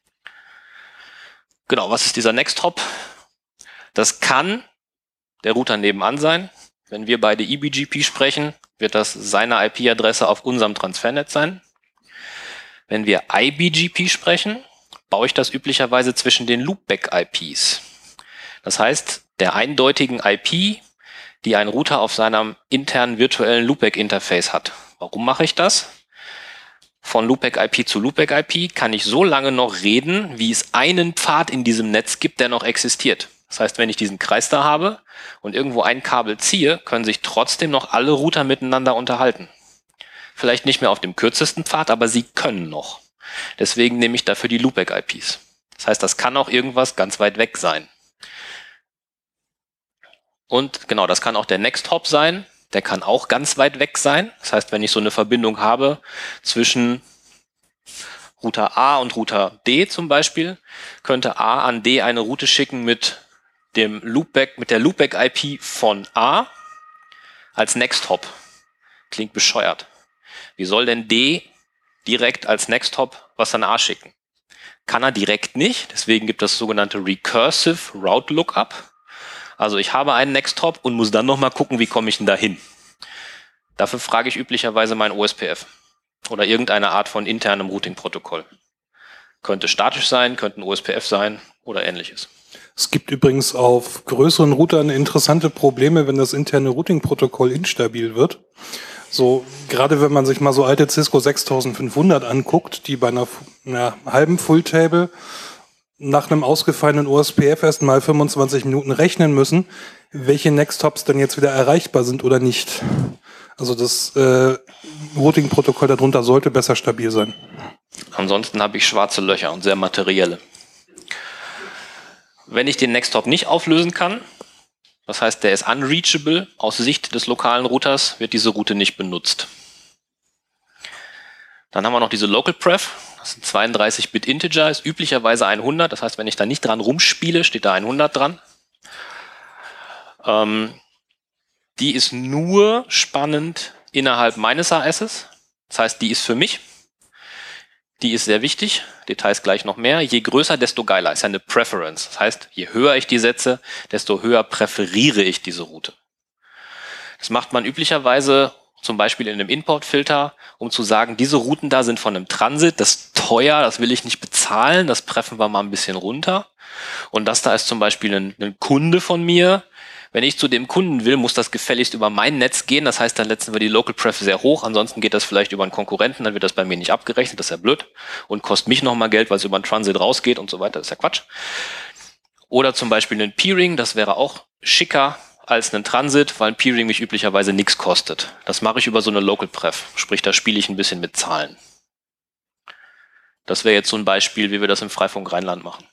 Genau, was ist dieser Next-Hop? Das kann der Router nebenan sein. Wenn wir beide E B G P sprechen, wird das seine I P-Adresse auf unserem Transfernetz sein. Wenn wir I B G P sprechen, baue ich das üblicherweise zwischen den Loopback-I Ps. Das heißt, der eindeutigen I P, die ein Router auf seinem internen virtuellen Loopback-Interface hat. Warum mache ich das? Von Loopback-I P zu Loopback-I P kann ich so lange noch reden, wie es einen Pfad in diesem Netz gibt, der noch existiert. Das heißt, wenn ich diesen Kreis da habe und irgendwo ein Kabel ziehe, können sich trotzdem noch alle Router miteinander unterhalten. Vielleicht nicht mehr auf dem kürzesten Pfad, aber sie können noch. Deswegen nehme ich dafür die Loopback-I Ps. Das heißt, das kann auch irgendwas ganz weit weg sein. Und genau, das kann auch der Next-Hop sein. Der kann auch ganz weit weg sein. Das heißt, wenn ich so eine Verbindung habe zwischen Router A und Router D zum Beispiel, könnte A an D eine Route schicken mit dem Loopback, mit der Loopback-I P von A als Next-Hop. Klingt bescheuert. Wie soll denn D direkt als Next-Hop was an A schicken? Kann er direkt nicht. Deswegen gibt es das sogenannte Recursive Route Lookup. Also ich habe einen Next-Hop und muss dann nochmal gucken, wie komme ich denn da hin. Dafür frage ich üblicherweise mein O S P F oder irgendeine Art von internem Routing-Protokoll. Könnte statisch sein, könnte ein O S P F sein, oder ähnliches. Es gibt übrigens auf größeren Routern interessante Probleme, wenn das interne Routing-Protokoll instabil wird. So, gerade wenn man sich mal so alte Cisco sechstausendfünfhundert anguckt, die bei einer, einer halben Fulltable nach einem ausgefallenen O S P F erst mal fünfundzwanzig Minuten rechnen müssen, welche Nexthops dann jetzt wieder erreichbar sind oder nicht. Also das äh, Routing-Protokoll darunter sollte besser stabil sein. Ansonsten habe ich schwarze Löcher und sehr materielle. Wenn ich den Nexthop nicht auflösen kann, das heißt, der ist unreachable, aus Sicht des lokalen Routers wird diese Route nicht benutzt. Dann haben wir noch diese Local Pref, das ist ein zweiunddreißig Bit Integer, ist üblicherweise hundert, das heißt, wenn ich da nicht dran rumspiele, steht da hundert dran. Ähm, die ist nur spannend innerhalb meines A Ss, das heißt, die ist für mich. Die ist sehr wichtig, Details gleich noch mehr. Je größer, desto geiler. Ist ja eine Preference. Das heißt, je höher ich die setze, desto höher präferiere ich diese Route. Das macht man üblicherweise zum Beispiel in einem Importfilter, um zu sagen, diese Routen da sind von einem Transit, das ist teuer, das will ich nicht bezahlen, das preffen wir mal ein bisschen runter. Und das da ist zum Beispiel ein, ein Kunde von mir. Wenn ich zu dem Kunden will, muss das gefälligst über mein Netz gehen. Das heißt, dann setzen wir die Local Pref sehr hoch. Ansonsten geht das vielleicht über einen Konkurrenten, dann wird das bei mir nicht abgerechnet. Das ist ja blöd und kostet mich nochmal Geld, weil es über einen Transit rausgeht und so weiter. Das ist ja Quatsch. Oder zum Beispiel ein Peering, das wäre auch schicker als ein Transit, weil ein Peering mich üblicherweise nichts kostet. Das mache ich über so eine Local Pref. Sprich, da spiele ich ein bisschen mit Zahlen. Das wäre jetzt so ein Beispiel, wie wir das im Freifunk Rheinland machen.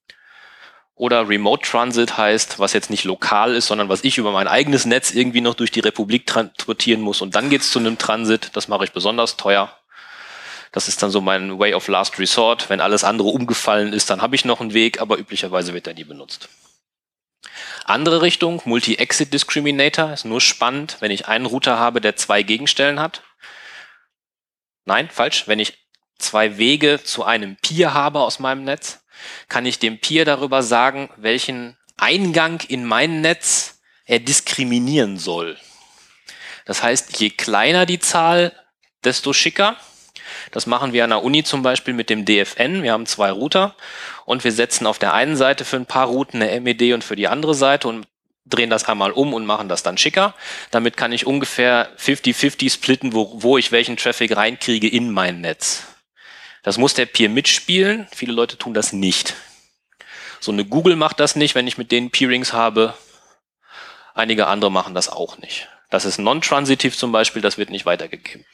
Oder Remote Transit heißt, was jetzt nicht lokal ist, sondern was ich über mein eigenes Netz irgendwie noch durch die Republik transportieren muss. Und dann geht's zu einem Transit. Das mache ich besonders teuer. Das ist dann so mein Way of Last Resort. Wenn alles andere umgefallen ist, dann habe ich noch einen Weg, aber üblicherweise wird er nie benutzt. Andere Richtung, Multi-Exit Discriminator, ist nur spannend, wenn ich einen Router habe, der zwei Gegenstellen hat. Nein, falsch. Wenn ich zwei Wege zu einem Peer habe aus meinem Netz, kann ich dem Peer darüber sagen, welchen Eingang in mein Netz er diskriminieren soll. Das heißt, je kleiner die Zahl, desto schicker. Das machen wir an der Uni zum Beispiel mit dem D F N. Wir haben zwei Router und wir setzen auf der einen Seite für ein paar Routen eine M E D und für die andere Seite und drehen das einmal um und machen das dann schicker. Damit kann ich ungefähr fünfzig fünfzig splitten, wo, wo ich welchen Traffic reinkriege in mein Netz. Das muss der Peer mitspielen. Viele Leute tun das nicht. So eine Google macht das nicht, wenn ich mit denen Peerings habe. Einige andere machen das auch nicht. Das ist non-transitive zum Beispiel, das wird nicht weitergegeben.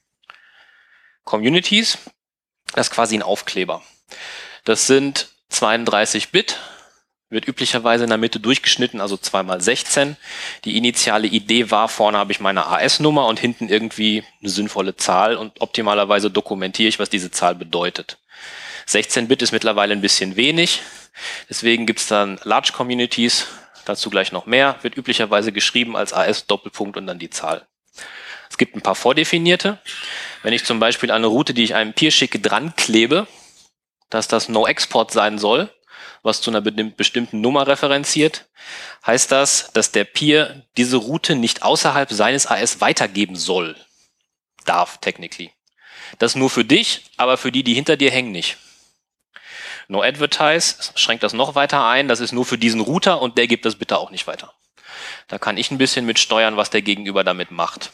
Communities, das ist quasi ein Aufkleber. Das sind zweiunddreißig Bit, wird üblicherweise in der Mitte durchgeschnitten, also zwei mal sechzehn. Die initiale Idee war, vorne habe ich meine A S-Nummer und hinten irgendwie eine sinnvolle Zahl und optimalerweise dokumentiere ich, was diese Zahl bedeutet. sechzehn Bit ist mittlerweile ein bisschen wenig, deswegen gibt es dann Large Communities, dazu gleich noch mehr, wird üblicherweise geschrieben als A S-Doppelpunkt und dann die Zahl. Es gibt ein paar vordefinierte. Wenn ich zum Beispiel eine Route, die ich einem Peer schicke, dran klebe, dass das No-Export sein soll, was zu einer bestimmten Nummer referenziert, heißt das, dass der Peer diese Route nicht außerhalb seines A S weitergeben soll. Darf, technically. Das nur für dich, aber für die, die hinter dir hängen, nicht. No Advertise schränkt das noch weiter ein, das ist nur für diesen Router und der gibt das bitte auch nicht weiter. Da kann ich ein bisschen mit steuern, was der Gegenüber damit macht.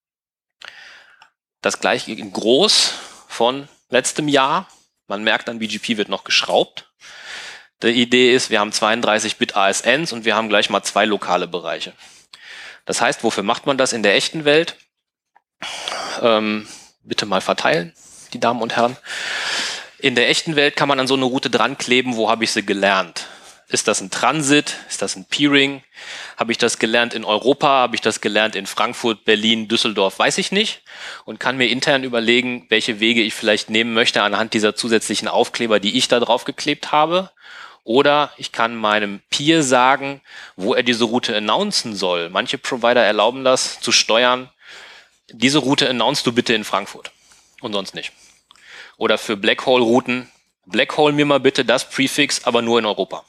Das gleiche in groß von letztem Jahr. Man merkt, an B G P wird noch geschraubt. Die Idee ist, wir haben zweiunddreißig Bit A S Ns und wir haben gleich mal zwei lokale Bereiche. Das heißt, wofür macht man das in der echten Welt? Ähm, bitte mal verteilen, die Damen und Herren. In der echten Welt kann man an so eine Route dran kleben, wo habe ich sie gelernt? Ist das ein Transit? Ist das ein Peering? Habe ich das gelernt in Europa? Habe ich das gelernt in Frankfurt, Berlin, Düsseldorf? Weiß ich nicht. Und kann mir intern überlegen, welche Wege ich vielleicht nehmen möchte anhand dieser zusätzlichen Aufkleber, die ich da drauf geklebt habe. Oder ich kann meinem Peer sagen, wo er diese Route announcen soll. Manche Provider erlauben das zu steuern. Diese Route announcest du bitte in Frankfurt und sonst nicht. Oder für Blackhole-Routen, Blackhole mir mal bitte das Prefix, aber nur in Europa.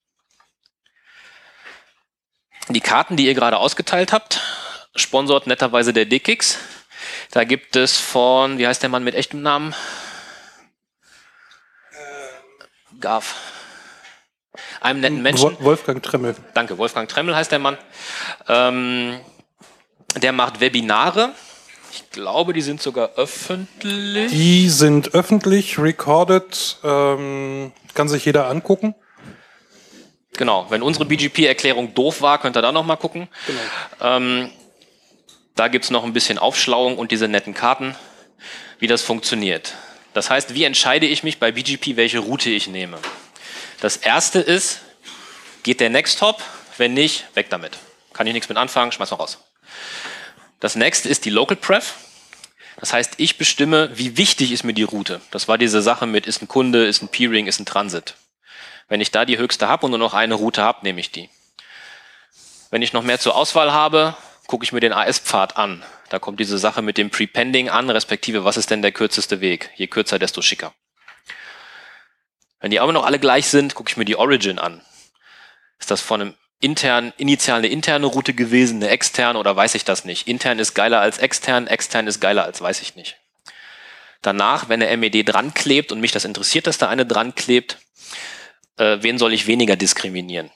Die Karten, die ihr gerade ausgeteilt habt, sponsort netterweise der D K I X. Da gibt es von, wie heißt der Mann mit echtem Namen? Ähm. Gav. einem netten Menschen. Wolfgang Tremmel. Danke, Wolfgang Tremmel heißt der Mann. Ähm, der macht Webinare. Ich glaube, die sind sogar öffentlich. Die sind öffentlich, recorded, ähm, kann sich jeder angucken. Genau, wenn unsere B G P-Erklärung doof war, könnt ihr da nochmal gucken. Genau. Ähm, da gibt es noch ein bisschen Aufschlauung und diese netten Karten, wie das funktioniert. Das heißt, wie entscheide ich mich bei B G P, welche Route ich nehme? Das erste ist, geht der Next Hop? Wenn nicht, weg damit. Kann ich nichts mit anfangen, schmeiß mal raus. Das nächste ist die Local Pref. Das heißt, ich bestimme, wie wichtig ist mir die Route. Das war diese Sache mit, ist ein Kunde, ist ein Peering, ist ein Transit. Wenn ich da die höchste habe und nur noch eine Route habe, nehme ich die. Wenn ich noch mehr zur Auswahl habe, gucke ich mir den A S-Pfad an. Da kommt diese Sache mit dem Prepending an, respektive, was ist denn der kürzeste Weg? Je kürzer, desto schicker. Wenn die aber noch alle gleich sind, gucke ich mir die Origin an. Ist das von einem intern, initial eine interne Route gewesen, eine externe oder weiß ich das nicht? Intern ist geiler als extern, extern ist geiler als weiß ich nicht. Danach, wenn der M E D dran klebt und mich das interessiert, dass da eine dran klebt, äh, wen soll ich weniger diskriminieren?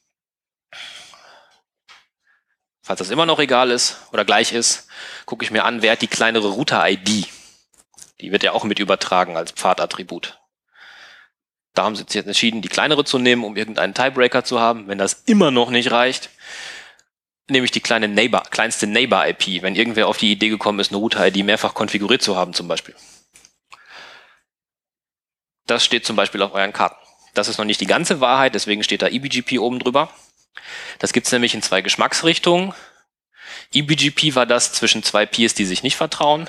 Falls das immer noch egal ist oder gleich ist, gucke ich mir an, wer hat die kleinere Router-I D. Die wird ja auch mit übertragen als Pfadattribut. Da haben sie jetzt entschieden, die kleinere zu nehmen, um irgendeinen Tiebreaker zu haben. Wenn das immer noch nicht reicht, nehme ich die kleine Neighbor, kleinste Neighbor-I P, wenn irgendwer auf die Idee gekommen ist, eine Router-I D mehrfach konfiguriert zu haben zum Beispiel. Das steht zum Beispiel auf euren Karten. Das ist noch nicht die ganze Wahrheit, deswegen steht da E B G P oben drüber. Das gibt es nämlich in zwei Geschmacksrichtungen. E B G P war das zwischen zwei Peers, die sich nicht vertrauen,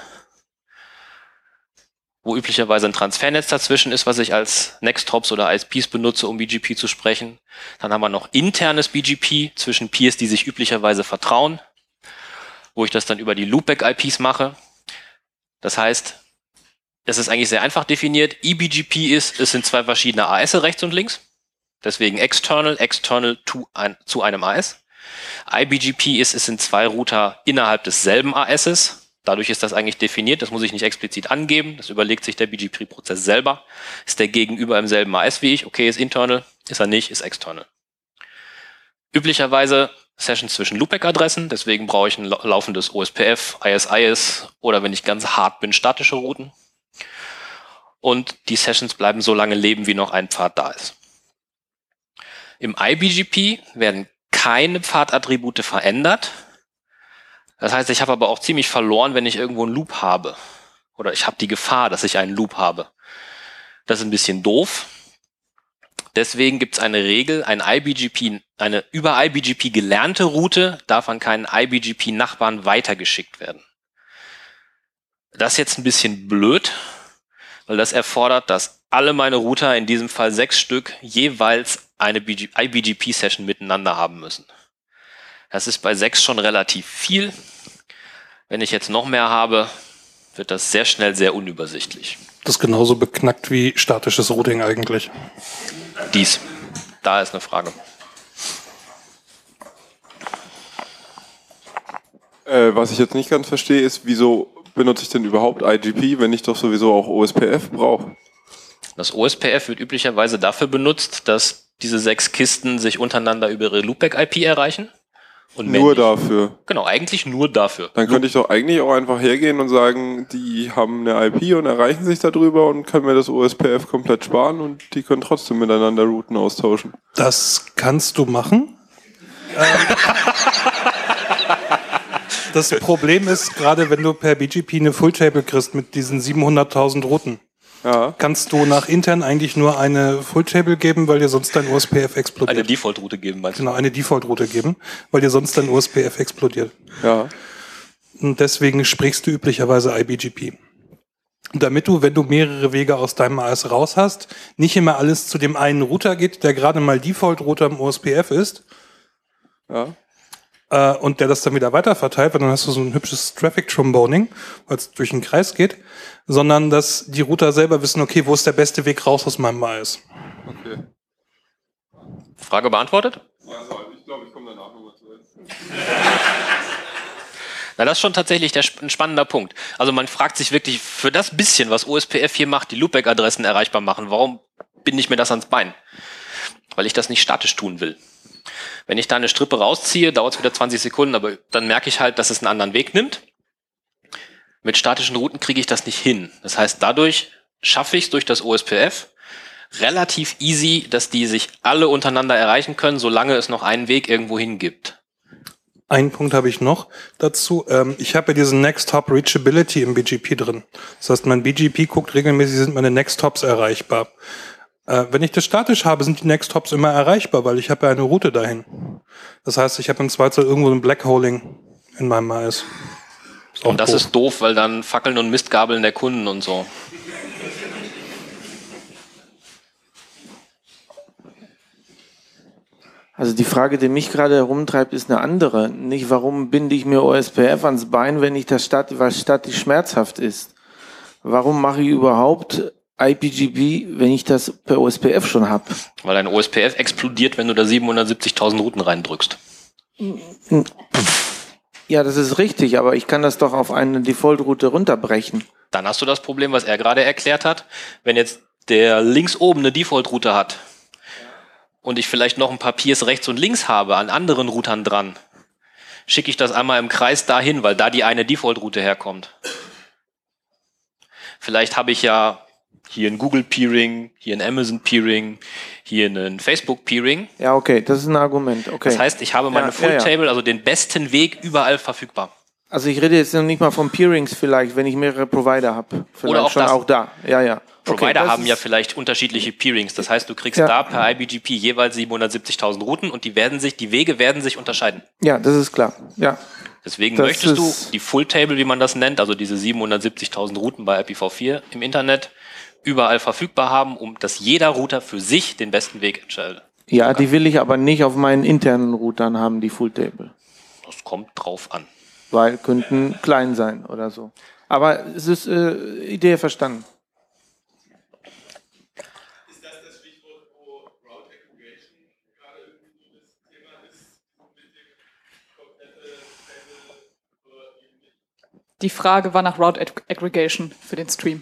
wo üblicherweise ein Transfernetz dazwischen ist, was ich als Next-Hops oder I S Ps benutze, um B G P zu sprechen. Dann haben wir noch internes B G P zwischen Peers, die sich üblicherweise vertrauen, wo ich das dann über die Loopback-I Ps mache. Das heißt, es ist eigentlich sehr einfach definiert. E B G P ist, es sind zwei verschiedene A S rechts und links. Deswegen external, external to ein, zu einem A S. I B G P ist, es sind zwei Router innerhalb desselben A Ss. Dadurch ist das eigentlich definiert, das muss ich nicht explizit angeben, das überlegt sich der B G P-Prozess selber. Ist der Gegenüber im selben A S wie ich? Okay, ist internal, ist er nicht, ist external. Üblicherweise Sessions zwischen Loopback-Adressen, deswegen brauche ich ein laufendes O S P F, I S I S oder wenn ich ganz hart bin, statische Routen. Und die Sessions bleiben so lange leben, wie noch ein Pfad da ist. Im I B G P werden keine Pfadattribute verändert. Das heißt, ich habe aber auch ziemlich verloren, wenn ich irgendwo einen Loop habe. Oder ich habe die Gefahr, dass ich einen Loop habe. Das ist ein bisschen doof. Deswegen gibt es eine Regel, ein I B G P, eine über I B G P gelernte Route darf an keinen I B G P-Nachbarn weitergeschickt werden. Das ist jetzt ein bisschen blöd, weil das erfordert, dass alle meine Router, in diesem Fall sechs Stück, jeweils eine I B G P-Session miteinander haben müssen. Das ist bei sechs schon relativ viel. Wenn ich jetzt noch mehr habe, wird das sehr schnell sehr unübersichtlich. Das ist genauso beknackt wie statisches Routing eigentlich. Dies. Da ist eine Frage. Äh, was ich jetzt nicht ganz verstehe, ist, wieso benutze ich denn überhaupt I G P, wenn ich doch sowieso auch O S P F brauche? Das O S P F wird üblicherweise dafür benutzt, dass diese sechs Kisten sich untereinander über ihre Loopback-I P erreichen. Und nur dafür? Genau, eigentlich nur dafür. Dann könnte ich doch eigentlich auch einfach hergehen und sagen, die haben eine I P und erreichen sich darüber und können mir das O S P F komplett sparen und die können trotzdem miteinander Routen austauschen. Das kannst du machen. Das Problem ist, gerade wenn du per B G P eine Full-Table kriegst mit diesen siebenhunderttausend Routen, ja, kannst du nach intern eigentlich nur eine Full-Table geben, weil dir sonst dein O S P F explodiert. Eine Default-Route geben, meinst du? Genau, eine Default-Route geben, weil dir sonst dein O S P F explodiert. Ja. Und deswegen sprichst du üblicherweise I B G P. Damit du, wenn du mehrere Wege aus deinem A S raus hast, nicht immer alles zu dem einen Router geht, der gerade mal Default-Router im O S P F ist. Ja. Äh, und der das dann wieder weiter verteilt, weil dann hast du so ein hübsches Traffic-Tromboning, weil es durch den Kreis geht, sondern dass die Router selber wissen, okay, wo ist der beste Weg raus aus meinem A S. Okay. Frage beantwortet? Ja, also ich glaube, ich komme danach nochmal zu. Na, das ist schon tatsächlich der, ein spannender Punkt. Also man fragt sich wirklich, für das bisschen, was O S P F hier macht, die Loopback-Adressen erreichbar machen, warum binde ich mir das ans Bein? weil ich das nicht statisch tun will. Wenn ich da eine Strippe rausziehe, dauert es wieder zwanzig Sekunden, aber dann merke ich halt, dass es einen anderen Weg nimmt. Mit statischen Routen kriege ich das nicht hin. Das heißt, dadurch schaffe ich es durch das O S P F relativ easy, dass die sich alle untereinander erreichen können, solange es noch einen Weg irgendwo hin gibt. Einen Punkt habe ich noch dazu. Ähm, ich habe ja diesen Next Hop Reachability im B G P drin. Das heißt, mein B G P guckt regelmäßig, sind meine Next Hops erreichbar. Äh, wenn ich das statisch habe, sind die Next Hops immer erreichbar, weil ich habe ja eine Route dahin. Das heißt, ich habe im Zweifel irgendwo ein Blackholing in meinem A S. Ist und das doof. ist doof, weil dann fackeln und Mistgabeln der Kunden und so. Also die Frage, die mich gerade herumtreibt, ist eine andere. Nicht, warum binde ich mir O S P F ans Bein, wenn ich das statt, was statisch schmerzhaft ist? Warum mache ich überhaupt I P G P, wenn ich das per O S P F schon habe? Weil dein O S P F explodiert, wenn du da siebenhundertsiebzigtausend Routen reindrückst. Ja, das ist richtig, aber ich kann das doch auf eine Default-Route runterbrechen. Dann hast du das Problem, was er gerade erklärt hat. Wenn jetzt der links oben eine Default-Route hat und ich vielleicht noch ein paar Peers rechts und links habe an anderen Routern dran, schicke ich das einmal im Kreis dahin, weil da die eine Default-Route herkommt. Vielleicht habe ich ja hier ein Google-Peering, hier ein Amazon-Peering, hier ein Facebook-Peering. Ja, okay, das ist ein Argument. Okay. Das heißt, ich habe meine Ja, Full-Table, ja, ja. also den besten Weg überall verfügbar. Also ich rede jetzt noch nicht mal von Peerings vielleicht, wenn ich mehrere Provider habe. Vielleicht Oder auch schon das. auch da. Ja, ja. Provider okay, das haben ist, ja vielleicht unterschiedliche Peerings. Das heißt, du kriegst Ja. da per I B G P jeweils siebenhundertsiebzigtausend Routen und die werden sich, die Wege werden sich unterscheiden. Ja, das ist klar. Ja. Deswegen Das möchtest du ist- die Full-Table, wie man das nennt, also diese siebenhundertsiebzigtausend Routen bei I P v vier im Internet, überall verfügbar haben, um dass jeder Router für sich den besten Weg entscheidet. Ja, die will ich aber nicht auf meinen internen Routern haben, die Full Table. Das kommt drauf an. Weil könnten klein sein oder so. Aber es ist äh, Idee verstanden. Ist das das Stichwort, wo Route Aggregation gerade irgendwie das Thema ist, mit dem komplette Table oder eben nicht? Die Frage war nach Route Ag- Aggregation für den Stream.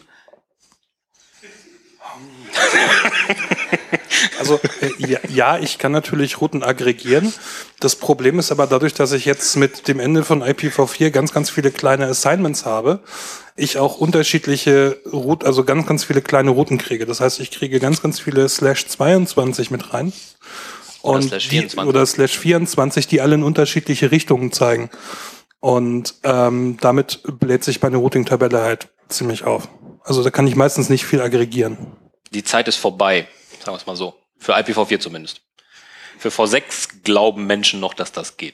Also äh, ja, ja, ich kann natürlich Routen aggregieren. Das Problem ist aber dadurch, dass ich jetzt mit dem Ende von I P v vier ganz, ganz viele kleine Assignments habe, ich auch unterschiedliche Routen, also ganz, ganz viele kleine Routen kriege. Das heißt, ich kriege ganz, ganz viele Slash zweiundzwanzig mit rein. Oder Und Slash die, vierundzwanzig. oder Slash vierundzwanzig, die alle in unterschiedliche Richtungen zeigen. Und ähm, damit bläht sich meine Routing-Tabelle halt ziemlich auf. Also da kann ich meistens nicht viel aggregieren. Die Zeit ist vorbei, sagen wir es mal so. Für I P v vier zumindest. Für V sechs glauben Menschen noch, dass das geht.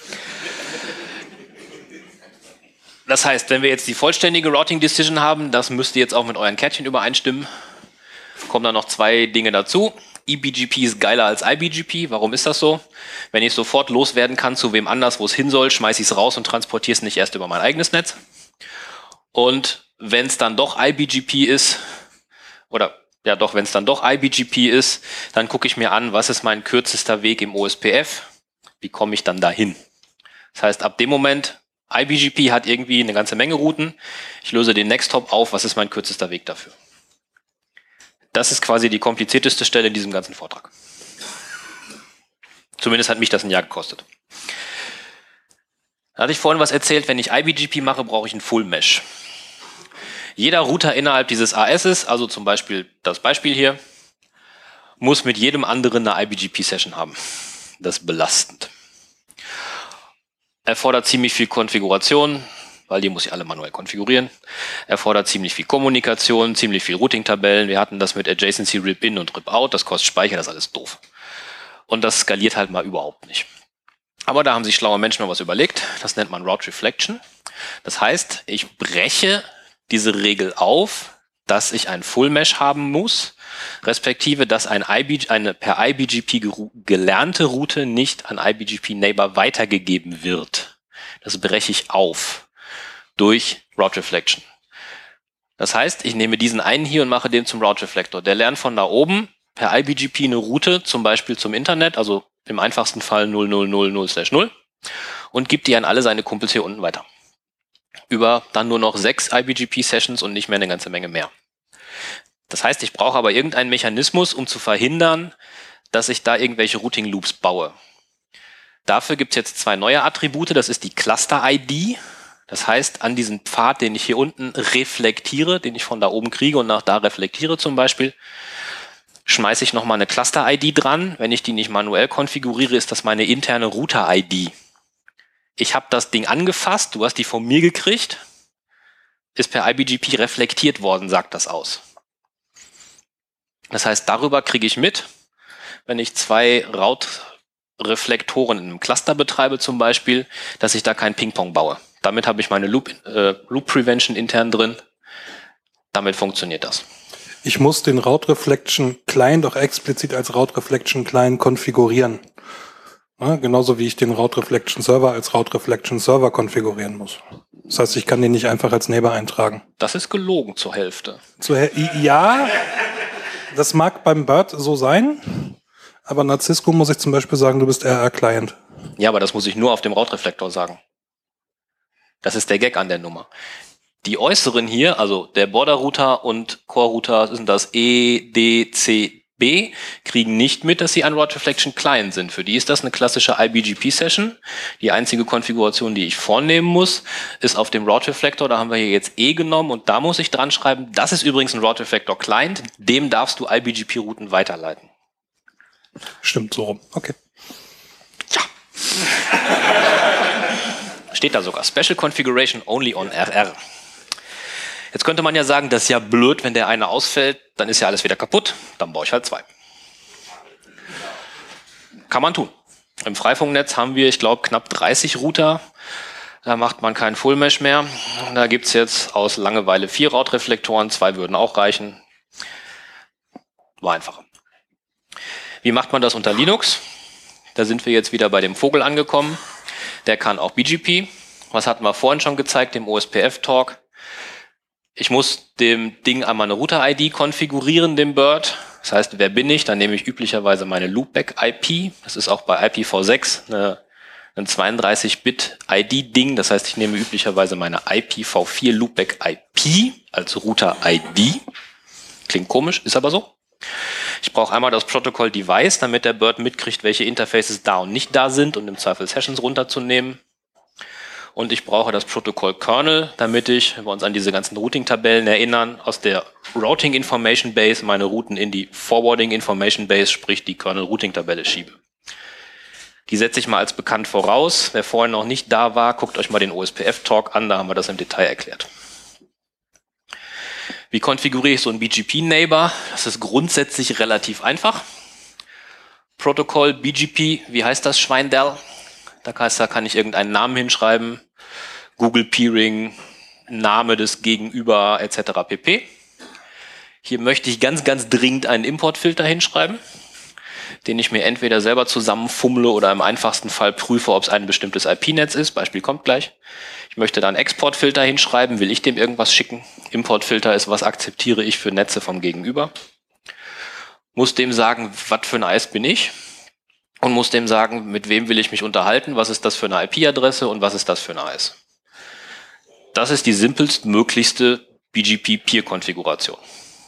Das heißt, wenn wir jetzt die vollständige Routing Decision haben, das müsste jetzt auch mit euren Kärtchen übereinstimmen, kommen dann noch zwei Dinge dazu. E B G P ist geiler als I B G P. Warum ist das so? Wenn ich sofort loswerden kann zu wem anders, wo es hin soll, schmeiße ich es raus und transportiere es nicht erst über mein eigenes Netz. Und wenn es dann doch I B G P ist, oder ja doch, wenn es dann doch I B G P ist, dann gucke ich mir an, was ist mein kürzester Weg im O S P F? Wie komme ich dann dahin? Das heißt, ab dem Moment, I B G P hat irgendwie eine ganze Menge Routen. Ich löse den Next Hop auf, was ist mein kürzester Weg dafür? Das ist quasi die komplizierteste Stelle in diesem ganzen Vortrag. Zumindest hat mich das ein Jahr gekostet. Da hatte ich vorhin was erzählt, wenn ich I B G P mache, brauche ich ein Full Mesh. Jeder Router innerhalb dieses A Ss, also zum Beispiel das Beispiel hier, muss mit jedem anderen eine I B G P-Session haben. Das ist belastend. Erfordert ziemlich viel Konfiguration, weil die muss ich alle manuell konfigurieren. Erfordert ziemlich viel Kommunikation, ziemlich viel Routing-Tabellen. Wir hatten das mit Adjacency Rip-In und Rip-Out. Das kostet Speicher, das ist alles doof. Und das skaliert halt mal überhaupt nicht. Aber da haben sich schlaue Menschen mal was überlegt. Das nennt man Route Reflection. Das heißt, ich breche diese Regel auf, dass ich ein Full Mesh haben muss, respektive, dass ein I B G, eine per I B G P gelernte Route nicht an I B G P Neighbor weitergegeben wird. Das breche ich auf durch Route Reflection. Das heißt, ich nehme diesen einen hier und mache den zum Route Reflector. Der lernt von da oben per I B G P eine Route, zum Beispiel zum Internet, also im einfachsten Fall null null null null slash null und gibt die an alle seine Kumpels hier unten weiter. Über dann nur noch sechs I B G P-Sessions und nicht mehr eine ganze Menge mehr. Das heißt, ich brauche aber irgendeinen Mechanismus, um zu verhindern, dass ich da irgendwelche Routing-Loops baue. Dafür gibt es jetzt zwei neue Attribute. Das ist die Cluster-I D. Das heißt, an diesen Pfad, den ich hier unten reflektiere, den ich von da oben kriege und nach da reflektiere zum Beispiel, schmeiße ich nochmal eine Cluster-I D dran. Wenn ich die nicht manuell konfiguriere, ist das meine interne Router-I D. Ich habe das Ding angefasst, du hast die von mir gekriegt, ist per I B G P reflektiert worden, sagt das aus. Das heißt, darüber kriege ich mit, wenn ich zwei Route-Reflektoren in einem Cluster betreibe zum Beispiel, dass ich da kein Ping-Pong baue. Damit habe ich meine Loop, äh, Loop Prevention intern drin. Damit funktioniert das. Ich muss den Route Reflection Client auch explizit als Route Reflection Client konfigurieren. Ja, genauso wie ich den Route Reflection Server als Route Reflection Server konfigurieren muss. Das heißt, ich kann den nicht einfach als Neighbor eintragen. Das ist gelogen zur Hälfte. Zur Hel- ja, das mag beim Bird so sein, aber nach Cisco muss ich zum Beispiel sagen, du bist R R-Client. Ja, aber das muss ich nur auf dem Route-Reflektor sagen. Das ist der Gag an der Nummer. Die äußeren hier, also der Border-Router und Core-Router, sind das E, D, C, B, kriegen nicht mit, dass sie ein Route Reflection Client sind. Für die ist das eine klassische I B G P-Session. Die einzige Konfiguration, die ich vornehmen muss, ist auf dem Route Reflektor. Da haben wir hier jetzt E genommen und da muss ich dran schreiben, das ist übrigens ein Route Reflektor Client, dem darfst du I B G P-Routen weiterleiten. Stimmt so rum. Okay. Ja. Steht da sogar. Special Configuration only on R R. Jetzt könnte man ja sagen, das ist ja blöd, wenn der eine ausfällt, dann ist ja alles wieder kaputt, dann baue ich halt zwei. Kann man tun. Im Freifunknetz haben wir, ich glaube, knapp dreißig Router. Da macht man keinen Full Mesh mehr. Da gibt es jetzt aus Langeweile vier Route-Reflektoren, zwei würden auch reichen. War einfacher. Wie macht man das unter Linux? Da sind wir jetzt wieder bei dem Vogel angekommen. Der kann auch B G P. Was hatten wir vorhin schon gezeigt im O S P F-Talk? Ich muss dem Ding einmal eine Router-I D konfigurieren, dem Bird. Das heißt, wer bin ich? Dann nehme ich üblicherweise meine Loopback-I P. Das ist auch bei I P v sechs eine, ein zweiunddreißig Bit I D-Ding. Das heißt, ich nehme üblicherweise meine I P v vier Loopback-I P als Router-I D. Klingt komisch, ist aber so. Ich brauche einmal das Protokoll-Device, damit der Bird mitkriegt, welche Interfaces da und nicht da sind und im Zweifel Sessions runterzunehmen. Und ich brauche das Protokoll-Kernel, damit ich, wenn wir uns an diese ganzen Routing-Tabellen erinnern, aus der Routing Information Base meine Routen in die Forwarding Information Base, sprich die Kernel-Routing-Tabelle schiebe. Die setze ich mal als bekannt voraus. Wer vorhin noch nicht da war, guckt euch mal den O S P F-Talk an, da haben wir das im Detail erklärt. Wie konfiguriere ich so einen B G P-Neighbor? Das ist grundsätzlich relativ einfach. Protokoll B G P, wie heißt das Schweindell? Da kann ich irgendeinen Namen hinschreiben. Google Peering, Name des Gegenüber et cetera pp. Hier möchte ich ganz, ganz dringend einen Importfilter hinschreiben, den ich mir entweder selber zusammenfummle oder im einfachsten Fall prüfe, ob es ein bestimmtes I P-Netz ist. Beispiel kommt gleich. Ich möchte dann Exportfilter hinschreiben. Will ich dem irgendwas schicken? Importfilter ist, was akzeptiere ich für Netze vom Gegenüber. Muss dem sagen, was für ein I S bin ich? Und muss dem sagen, mit wem will ich mich unterhalten? Was ist das für eine I P-Adresse und was ist das für ein I S? Das ist die simpelstmöglichste B G P-Peer-Konfiguration.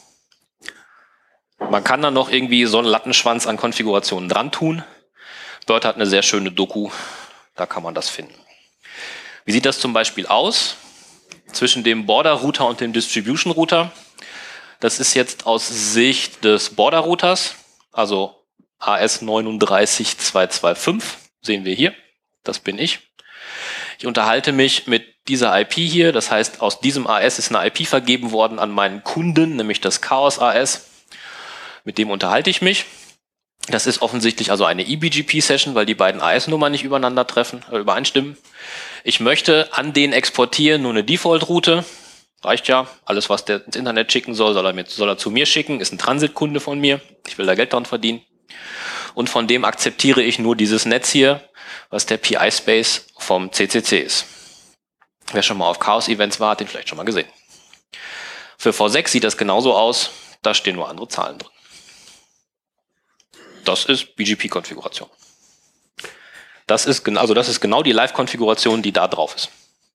Man kann da noch irgendwie so einen Lattenschwanz an Konfigurationen dran tun. Bird hat eine sehr schöne Doku, da kann man das finden. Wie sieht das zum Beispiel aus zwischen dem Border-Router und dem Distribution-Router? Das ist jetzt aus Sicht des Border-Routers, also A S neun drei zwei zwei fünf, sehen wir hier, das bin ich. Ich unterhalte mich mit dieser I P hier, das heißt, aus diesem A S ist eine I P vergeben worden an meinen Kunden, nämlich das Chaos A S. Mit dem unterhalte ich mich. Das ist offensichtlich also eine E B G P-Session, weil die beiden A S-Nummern nicht übereinander treffen, äh, übereinstimmen. Ich möchte an den exportieren nur eine Default-Route. Reicht ja. Alles, was der ins Internet schicken soll, soll er, mit, soll er zu mir schicken. Ist ein Transitkunde von mir. Ich will da Geld dran verdienen. Und von dem akzeptiere ich nur dieses Netz hier, was der P I-Space vom C C C ist. Wer schon mal auf Chaos-Events war, hat den vielleicht schon mal gesehen. Für V sechs sieht das genauso aus. Da stehen nur andere Zahlen drin. Das ist B G P-Konfiguration. Das ist, also das ist genau die Live-Konfiguration, die da drauf ist.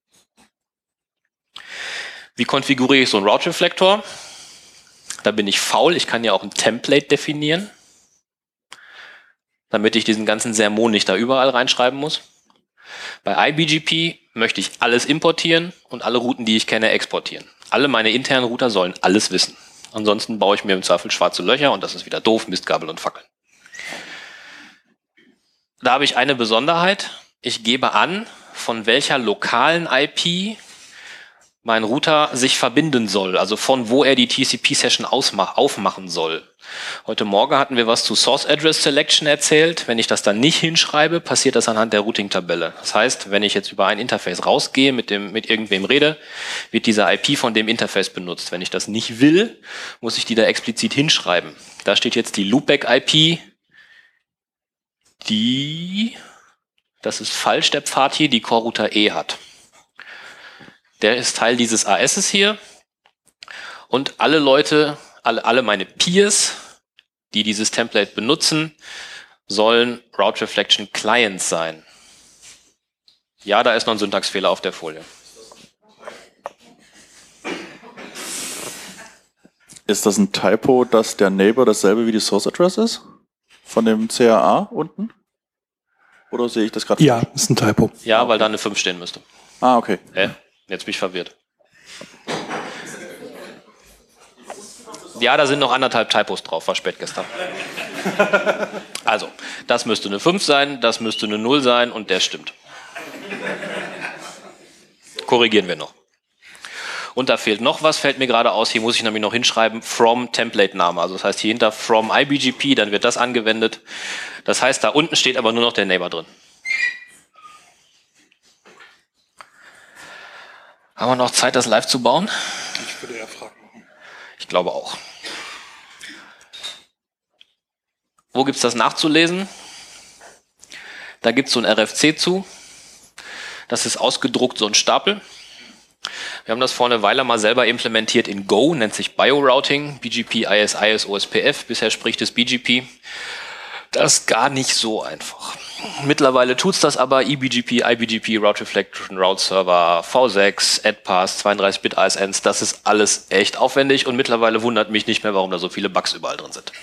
Wie konfiguriere ich so einen Route-Reflektor? Da bin ich faul. Ich kann ja auch ein Template definieren. damit ich diesen ganzen Sermon nicht da überall reinschreiben muss. Bei I B G P möchte ich alles importieren und alle Routen, die ich kenne, exportieren. Alle meine internen Router sollen alles wissen. Ansonsten baue ich mir im Zweifel schwarze Löcher und das ist wieder doof, Mistgabel und Fackeln. Da habe ich eine Besonderheit. Ich gebe an, von welcher lokalen I P mein Router sich verbinden soll, also von wo er die T C P-Session aufmachen soll. Heute Morgen hatten wir was zu Source Address Selection erzählt. Wenn ich das dann nicht hinschreibe, passiert das anhand der Routing-Tabelle. Das heißt, wenn ich jetzt über ein Interface rausgehe, mit dem, mit irgendwem rede, wird dieser I P von dem Interface benutzt. Wenn ich das nicht will, muss ich die da explizit hinschreiben. Da steht jetzt die Loopback-I P, die, das ist falsch, der Pfad hier, die Core-Router E hat. Der ist Teil dieses A Ss hier und alle Leute, alle, alle meine Peers, die dieses Template benutzen, sollen Route Reflection Clients sein. Ja, da ist noch ein Syntaxfehler auf der Folie. Ist das ein Typo, dass der Neighbor dasselbe wie die Source Address ist? Von dem C A A unten? Oder sehe ich das gerade? Ja, ist ein Typo. Ja, weil da eine fünf stehen müsste. Ah, okay. Hä? Jetzt bin ich verwirrt. Ja, da sind noch anderthalb Typos drauf, war spät gestern. Also, das müsste eine fünf sein, das müsste eine null sein und der stimmt. Korrigieren wir noch. Und da fehlt noch was, fällt mir gerade aus. Hier muss ich nämlich noch hinschreiben, from Template-Name. Also das heißt hier hinter from I B G P, dann wird das angewendet. Das heißt, da unten steht aber nur noch der Neighbor drin. Haben wir noch Zeit, das live zu bauen? Ich würde eher Fragen machen. Ich glaube auch. Wo gibt es das nachzulesen? Da gibt es so ein R F C zu. Das ist ausgedruckt, so ein Stapel. Wir haben das vor einer Weile mal selber implementiert in Go, nennt sich Biorouting, B G P, I S I S, O S P F. Bisher spricht es B G P. Das ist gar nicht so einfach. Mittlerweile tut's das aber, E B G P, I B G P, Route Reflection, Route Server, V sechs, Addpass, zweiunddreißig Bit A S Ns, das ist alles echt aufwendig und mittlerweile wundert mich nicht mehr, warum da so viele Bugs überall drin sind.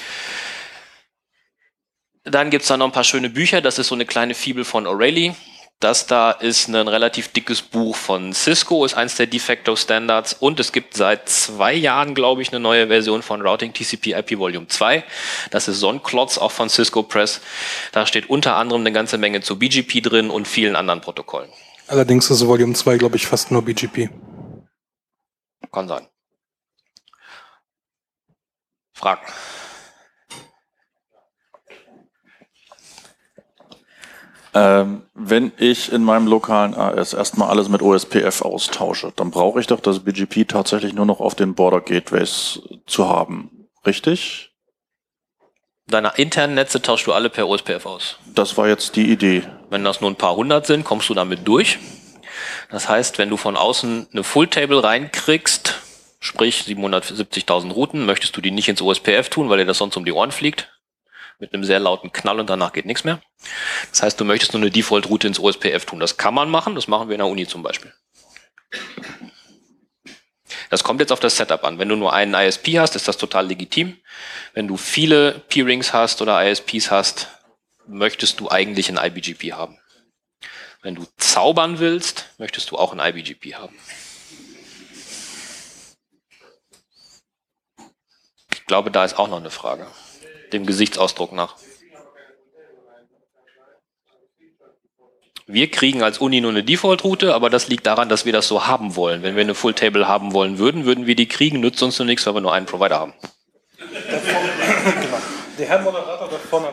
Dann gibt's da noch ein paar schöne Bücher, das ist so eine kleine Fibel von O'Reilly. Das da ist ein relativ dickes Buch von Cisco, ist eins der De facto Standards und es gibt seit zwei Jahren, glaube ich, eine neue Version von Routing T C P I P Volume zwei. Das ist Sonnenklotz, auch von Cisco Press. Da steht unter anderem eine ganze Menge zu B G P drin und vielen anderen Protokollen. Allerdings ist Volume zwei, glaube ich, fast nur B G P. Kann sein. Fragen? Ähm, wenn ich in meinem lokalen A S erstmal alles mit O S P F austausche, dann brauche ich doch das B G P tatsächlich nur noch auf den Border Gateways zu haben. Richtig? Deine internen Netze tauschst du alle per O S P F aus. Das war jetzt die Idee. Wenn das nur ein paar hundert sind, kommst du damit durch. Das heißt, wenn du von außen eine Full-Table reinkriegst, sprich siebenhundertsiebzigtausend Routen, möchtest du die nicht ins O S P F tun, weil dir das sonst um die Ohren fliegt. Mit einem sehr lauten Knall und danach geht nichts mehr. Das heißt, du möchtest nur eine Default-Route ins O S P F tun. Das kann man machen, das machen wir in der Uni zum Beispiel. Das kommt jetzt auf das Setup an. Wenn du nur einen I S P hast, ist das total legitim. Wenn du viele Peerings hast oder I S Ps hast, möchtest du eigentlich ein I B G P haben. Wenn du zaubern willst, möchtest du auch ein I B G P haben. Ich glaube, da ist auch noch eine Frage. Dem Gesichtsausdruck nach. Wir kriegen als Uni nur eine Default-Route, aber das liegt daran, dass wir das so haben wollen. Wenn wir eine Full-Table haben wollen würden, würden wir die kriegen, nützt uns nur nichts, weil wir nur einen Provider haben. Genau. Der Herr Moderator da vorne.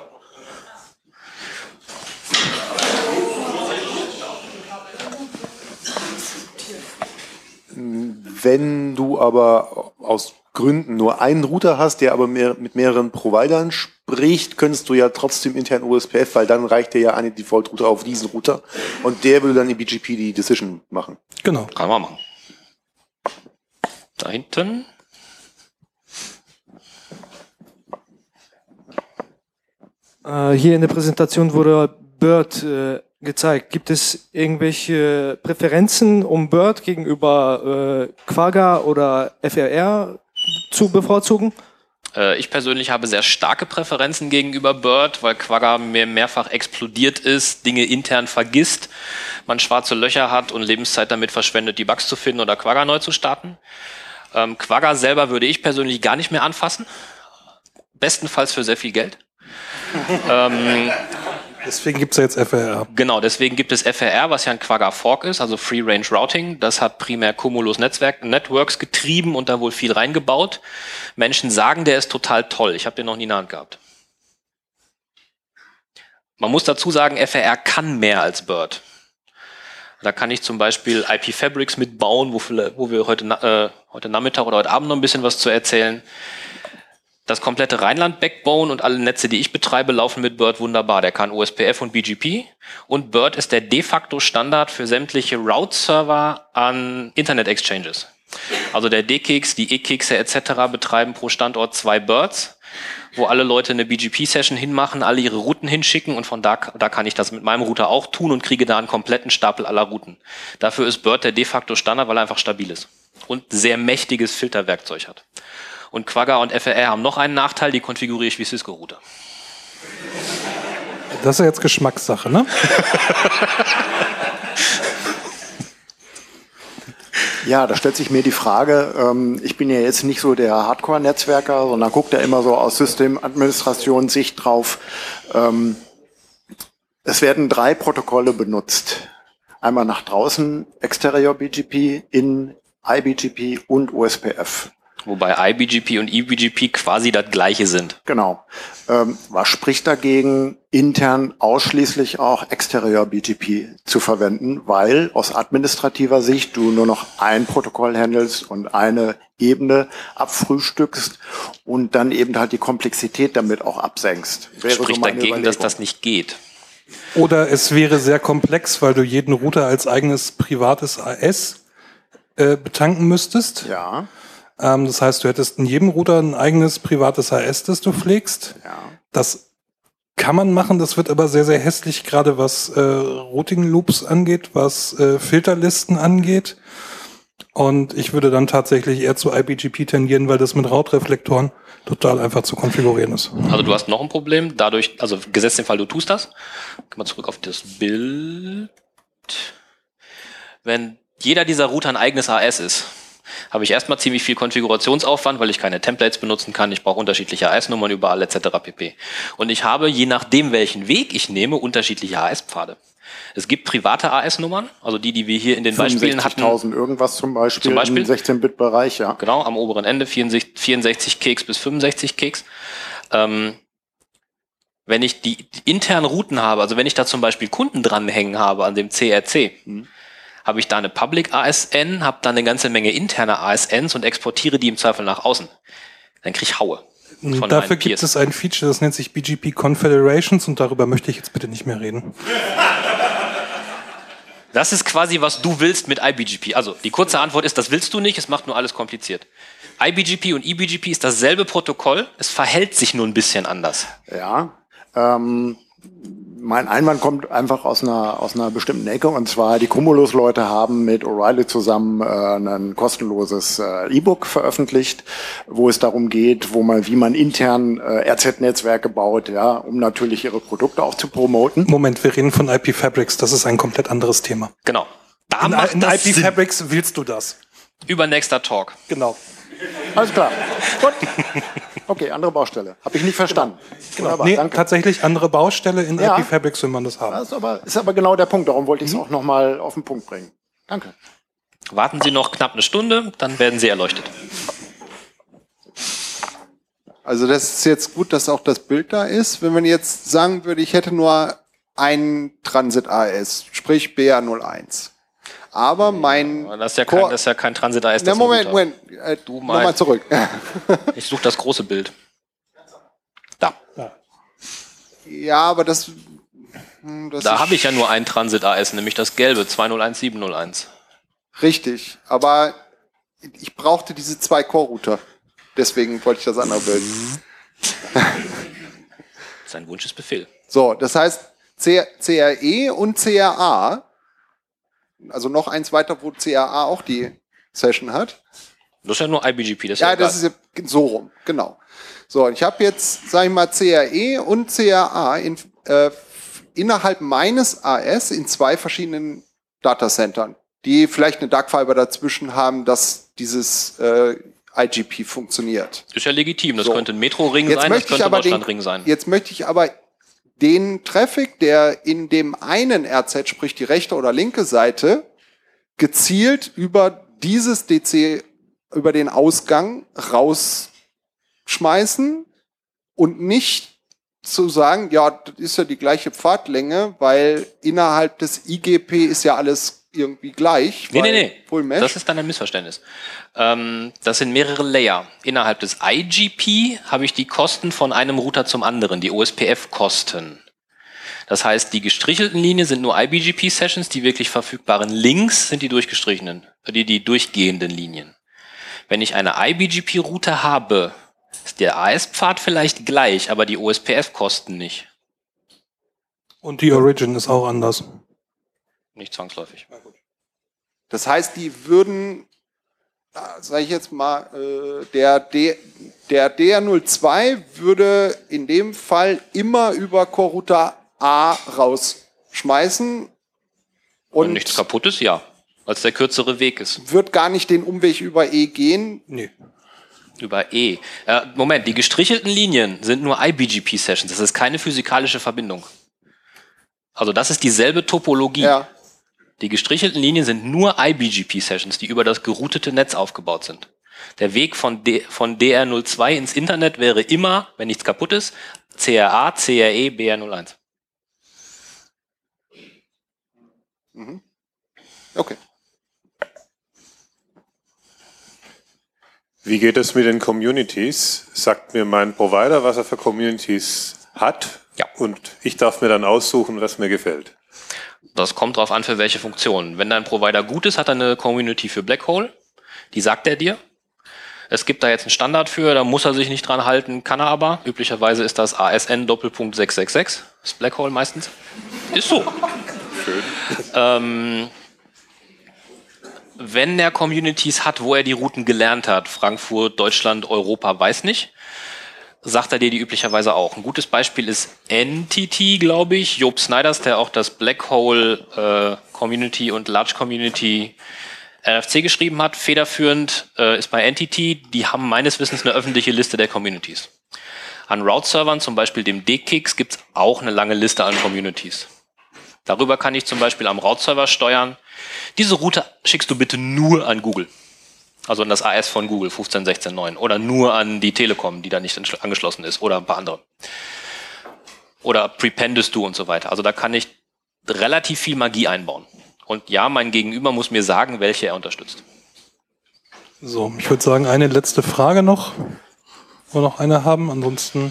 Wenn du aber aus Gründen nur einen Router hast, der aber mehr, mit mehreren Providern spricht, könntest du ja trotzdem intern O S P F, weil dann reicht dir ja eine Default-Router auf diesen Router und der würde dann in B G P die Decision machen. Genau. Kann man machen. Da hinten. Äh, hier in der Präsentation wurde Bird äh, gezeigt. Gibt es irgendwelche Präferenzen, um Bird gegenüber äh, Quagga oder F R R zu bevorzugen? Äh, ich persönlich habe sehr starke Präferenzen gegenüber Bird, weil Quagga mir mehrfach explodiert ist, Dinge intern vergisst, man schwarze Löcher hat und Lebenszeit damit verschwendet, die Bugs zu finden oder Quagga neu zu starten. Ähm, Quagga selber würde ich persönlich gar nicht mehr anfassen. Bestenfalls für sehr viel Geld. ähm, Deswegen gibt es ja jetzt F R R. Genau, deswegen gibt es F R R, was ja ein Quagga Fork ist, also Free Range Routing. Das hat primär Cumulus Netzwerk, Networks getrieben und da wohl viel reingebaut. Menschen sagen, der ist total toll. Ich habe den noch nie in der Hand gehabt. Man muss dazu sagen, F R R kann mehr als Bird. Da kann ich zum Beispiel I P Fabrics mitbauen, wo, wo wir heute, äh, heute Nachmittag oder heute Abend noch ein bisschen was zu erzählen. Das komplette Rheinland-Backbone und alle Netze, die ich betreibe, laufen mit Bird wunderbar. Der kann O S P F und B G P. Und Bird ist der de facto Standard für sämtliche Route-Server an Internet-Exchanges. Also der D-Kix, die E-Kixe et cetera betreiben pro Standort zwei Birds, wo alle Leute eine B G P-Session hinmachen, alle ihre Routen hinschicken und von da, da kann ich das mit meinem Router auch tun und kriege da einen kompletten Stapel aller Routen. Dafür ist Bird der de facto Standard, weil er einfach stabil ist und sehr mächtiges Filterwerkzeug hat. Und Quagga und F R R haben noch einen Nachteil, die konfiguriere ich wie Cisco-Router. Das ist ja jetzt Geschmackssache, ne? Ja, da stellt sich mir die Frage, ähm, ich bin ja jetzt nicht so der Hardcore-Netzwerker, sondern gucke da immer so aus Systemadministrationssicht drauf. Ähm, es werden drei Protokolle benutzt. Einmal nach draußen, Exterior B G P, in I B G P und O S P F. Wobei I B G P und E B G P quasi das gleiche sind. Genau. Ähm, was spricht dagegen, intern ausschließlich auch Exterior B G P zu verwenden? Weil aus administrativer Sicht du nur noch ein Protokoll handelst und eine Ebene abfrühstückst und dann eben halt die Komplexität damit auch absenkst. Wäre Spricht so meine dagegen, dass Überlegung. das nicht geht. Oder es wäre sehr komplex, weil du jeden Router als eigenes privates A S äh, betanken müsstest. Ja. Ähm, das heißt, du hättest in jedem Router ein eigenes privates A S, das du pflegst. Ja. Das kann man machen, das wird aber sehr, sehr hässlich, gerade was äh, Routing-Loops angeht, was äh, Filterlisten angeht. Und ich würde dann tatsächlich eher zu I B G P tendieren, weil das mit Route-Reflektoren total einfach zu konfigurieren ist. Also du hast noch ein Problem, dadurch, also gesetzt den Fall, du tust das. Gehen wir zurück auf das Bild. Wenn jeder dieser Router ein eigenes A S ist, habe ich erstmal ziemlich viel Konfigurationsaufwand, weil ich keine Templates benutzen kann. Ich brauche unterschiedliche A S-Nummern überall et cetera pp. Und ich habe, je nachdem, welchen Weg ich nehme, unterschiedliche A S-Pfade. Es gibt private A S-Nummern, also die, die wir hier in den Beispielen hatten. fünfundsechzigtausend irgendwas zum Beispiel, Zum Beispiel im sechzehn-Bit-Bereich, ja. Genau, am oberen Ende vierundsechzig Keks bis fünfundsechzig Keks. Ähm, wenn ich die, die internen Routen habe, also wenn ich da zum Beispiel Kunden dranhängen habe an dem C R C, hm. habe ich da eine Public A S N, habe da eine ganze Menge interne A S Ns und exportiere die im Zweifel nach außen. Dann kriege ich Haue. Von Dafür gibt es ein Feature, das nennt sich B G P Confederations und darüber möchte ich jetzt bitte nicht mehr reden. Das ist quasi, was du willst mit I B G P. Also die kurze Antwort ist, das willst du nicht, es macht nur alles kompliziert. I B G P und E B G P ist dasselbe Protokoll, es verhält sich nur ein bisschen anders. Ja, ähm, mein Einwand kommt einfach aus einer aus einer bestimmten Ecke, und zwar die Cumulus-Leute haben mit O'Reilly zusammen äh, ein kostenloses äh, E-Book veröffentlicht, wo es darum geht, wo man wie man intern äh, R Z-Netzwerke baut, ja, um natürlich ihre Produkte auch zu promoten. Moment, wir reden von I P Fabrics, das ist ein komplett anderes Thema. Genau. Da in macht in das I P Sinn. Fabrics willst du das. Über nächster Talk. Genau. Alles klar. Gut. Okay, andere Baustelle. Habe ich nicht verstanden. Genau. Wunderbar, Nee, danke. tatsächlich andere Baustelle in Ja. I P Fabrics will man das haben. Das ist aber, ist aber genau der Punkt. Darum wollte ich es auch nochmal auf den Punkt bringen. Danke. Warten Sie noch knapp eine Stunde, dann werden Sie erleuchtet. Also das ist jetzt gut, dass auch das Bild da ist. Wenn man jetzt sagen würde, ich hätte nur ein Transit-A S, sprich B A null eins. Aber mein... Das ist ja kein, das ist ja kein Transit-A S. Na, das ist ein Moment, Router. Moment. Äh, Du Nochmal meinst- zurück. Ich suche das große Bild. Da. Ja, aber das... hm, das Da ist habe ich ja nur ein Transit-A S, nämlich das gelbe, zwei null eins sieben null eins. richtig. Aber ich brauchte diese zwei Core-Router. Deswegen wollte ich das andere Bild. Sein Wunsch ist Befehl. So, das heißt C R E und C R A, also noch eins weiter, wo C R A auch die Session hat, Das ist ja nur I B G P. Das ist Ja, ja das ist ja so rum, genau. So, ich habe jetzt, sage ich mal, C R E und C R A in, äh, innerhalb meines A S in zwei verschiedenen Datacentern, die vielleicht eine Dark Fiber dazwischen haben, dass dieses äh, I G P funktioniert. Ist ja legitim. Das So. könnte ein Metro-Ring Jetzt sein, das möchte ich könnte ein aber den, Deutschland-Ring sein. Jetzt möchte ich aber den Traffic, der in dem einen R Z, sprich die rechte oder linke Seite, gezielt über dieses D C, über den Ausgang rausschmeißen und nicht zu sagen, ja, das ist ja die gleiche Pfadlänge, weil innerhalb des I G P ist ja alles irgendwie gleich. Nee, weil nee, nee. Full Mesh. Das ist dann ein Missverständnis. Ähm, das sind mehrere Layer. Innerhalb des I G P habe ich die Kosten von einem Router zum anderen, die O S P F-Kosten. Das heißt, die gestrichelten Linien sind nur I B G P-Sessions, die wirklich verfügbaren Links sind die durchgestrichenen, die, die durchgehenden Linien. Wenn ich eine I B G P-Route habe, ist der A S-Pfad vielleicht gleich, aber die O S P F-Kosten nicht. Und die Origin ist auch anders. Nicht zwangsläufig. Das heißt, die würden, sage ich jetzt mal, äh, der, D, der D R null zwei würde in dem Fall immer über Core-Router A rausschmeißen. Und Wenn nichts kaputt ist, ja. Als der kürzere Weg ist. Wird gar nicht den Umweg über E gehen. Nee. Über E. Äh, Moment, die gestrichelten Linien sind nur I B G P-Sessions. Das ist keine physikalische Verbindung. Also das ist dieselbe Topologie. Ja. Die gestrichelten Linien sind nur I B G P-Sessions, die über das geroutete Netz aufgebaut sind. Der Weg von, D, von D R null zwei ins Internet wäre immer, wenn nichts kaputt ist, C R A, C R E, B R null eins. Mhm. Okay. Wie geht es mit den Communities? Sagt mir mein Provider, was er für Communities hat? Ja. Und ich darf mir dann aussuchen, was mir gefällt. Das kommt drauf an, für welche Funktionen. Wenn dein Provider gut ist, hat er eine Community für Blackhole. Die sagt er dir. Es gibt da jetzt einen Standard für, da muss er sich nicht dran halten, kann er aber. Üblicherweise ist das A S N Doppelpunkt sechs sechs sechs. Das ist Blackhole meistens. Ist so. Schön. Ähm, wenn der Communities hat, wo er die Routen gelernt hat, Frankfurt, Deutschland, Europa, weiß nicht, sagt er dir die üblicherweise auch. Ein gutes Beispiel ist Entity, glaube ich, Job Snyders, der auch das Blackhole äh, Community und Large Community R F C geschrieben hat. Federführend äh, ist bei Entity, die haben meines Wissens eine öffentliche Liste der Communities. An Route-Servern, zum Beispiel dem D K I X, gibt es auch eine lange Liste an Communities. Darüber kann ich zum Beispiel am Route-Server steuern. Diese Route schickst du bitte nur an Google. Also an das A S von Google, fünfzehn sechzehn neun. Oder nur an die Telekom, die da nicht angeschlossen ist. Oder ein paar andere. Oder prependest du und so weiter. Also da kann ich relativ viel Magie einbauen. Und ja, mein Gegenüber muss mir sagen, welche er unterstützt. So, ich würde sagen, eine letzte Frage noch. Wollen wir noch eine haben? Ansonsten...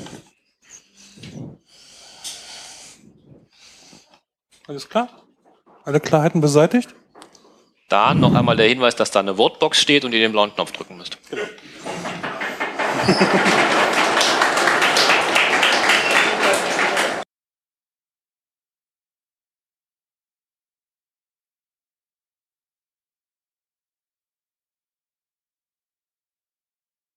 Alles klar? Alle Klarheiten beseitigt? Da noch einmal der Hinweis, dass da eine Wortbox steht und ihr den blauen Knopf drücken müsst. Genau.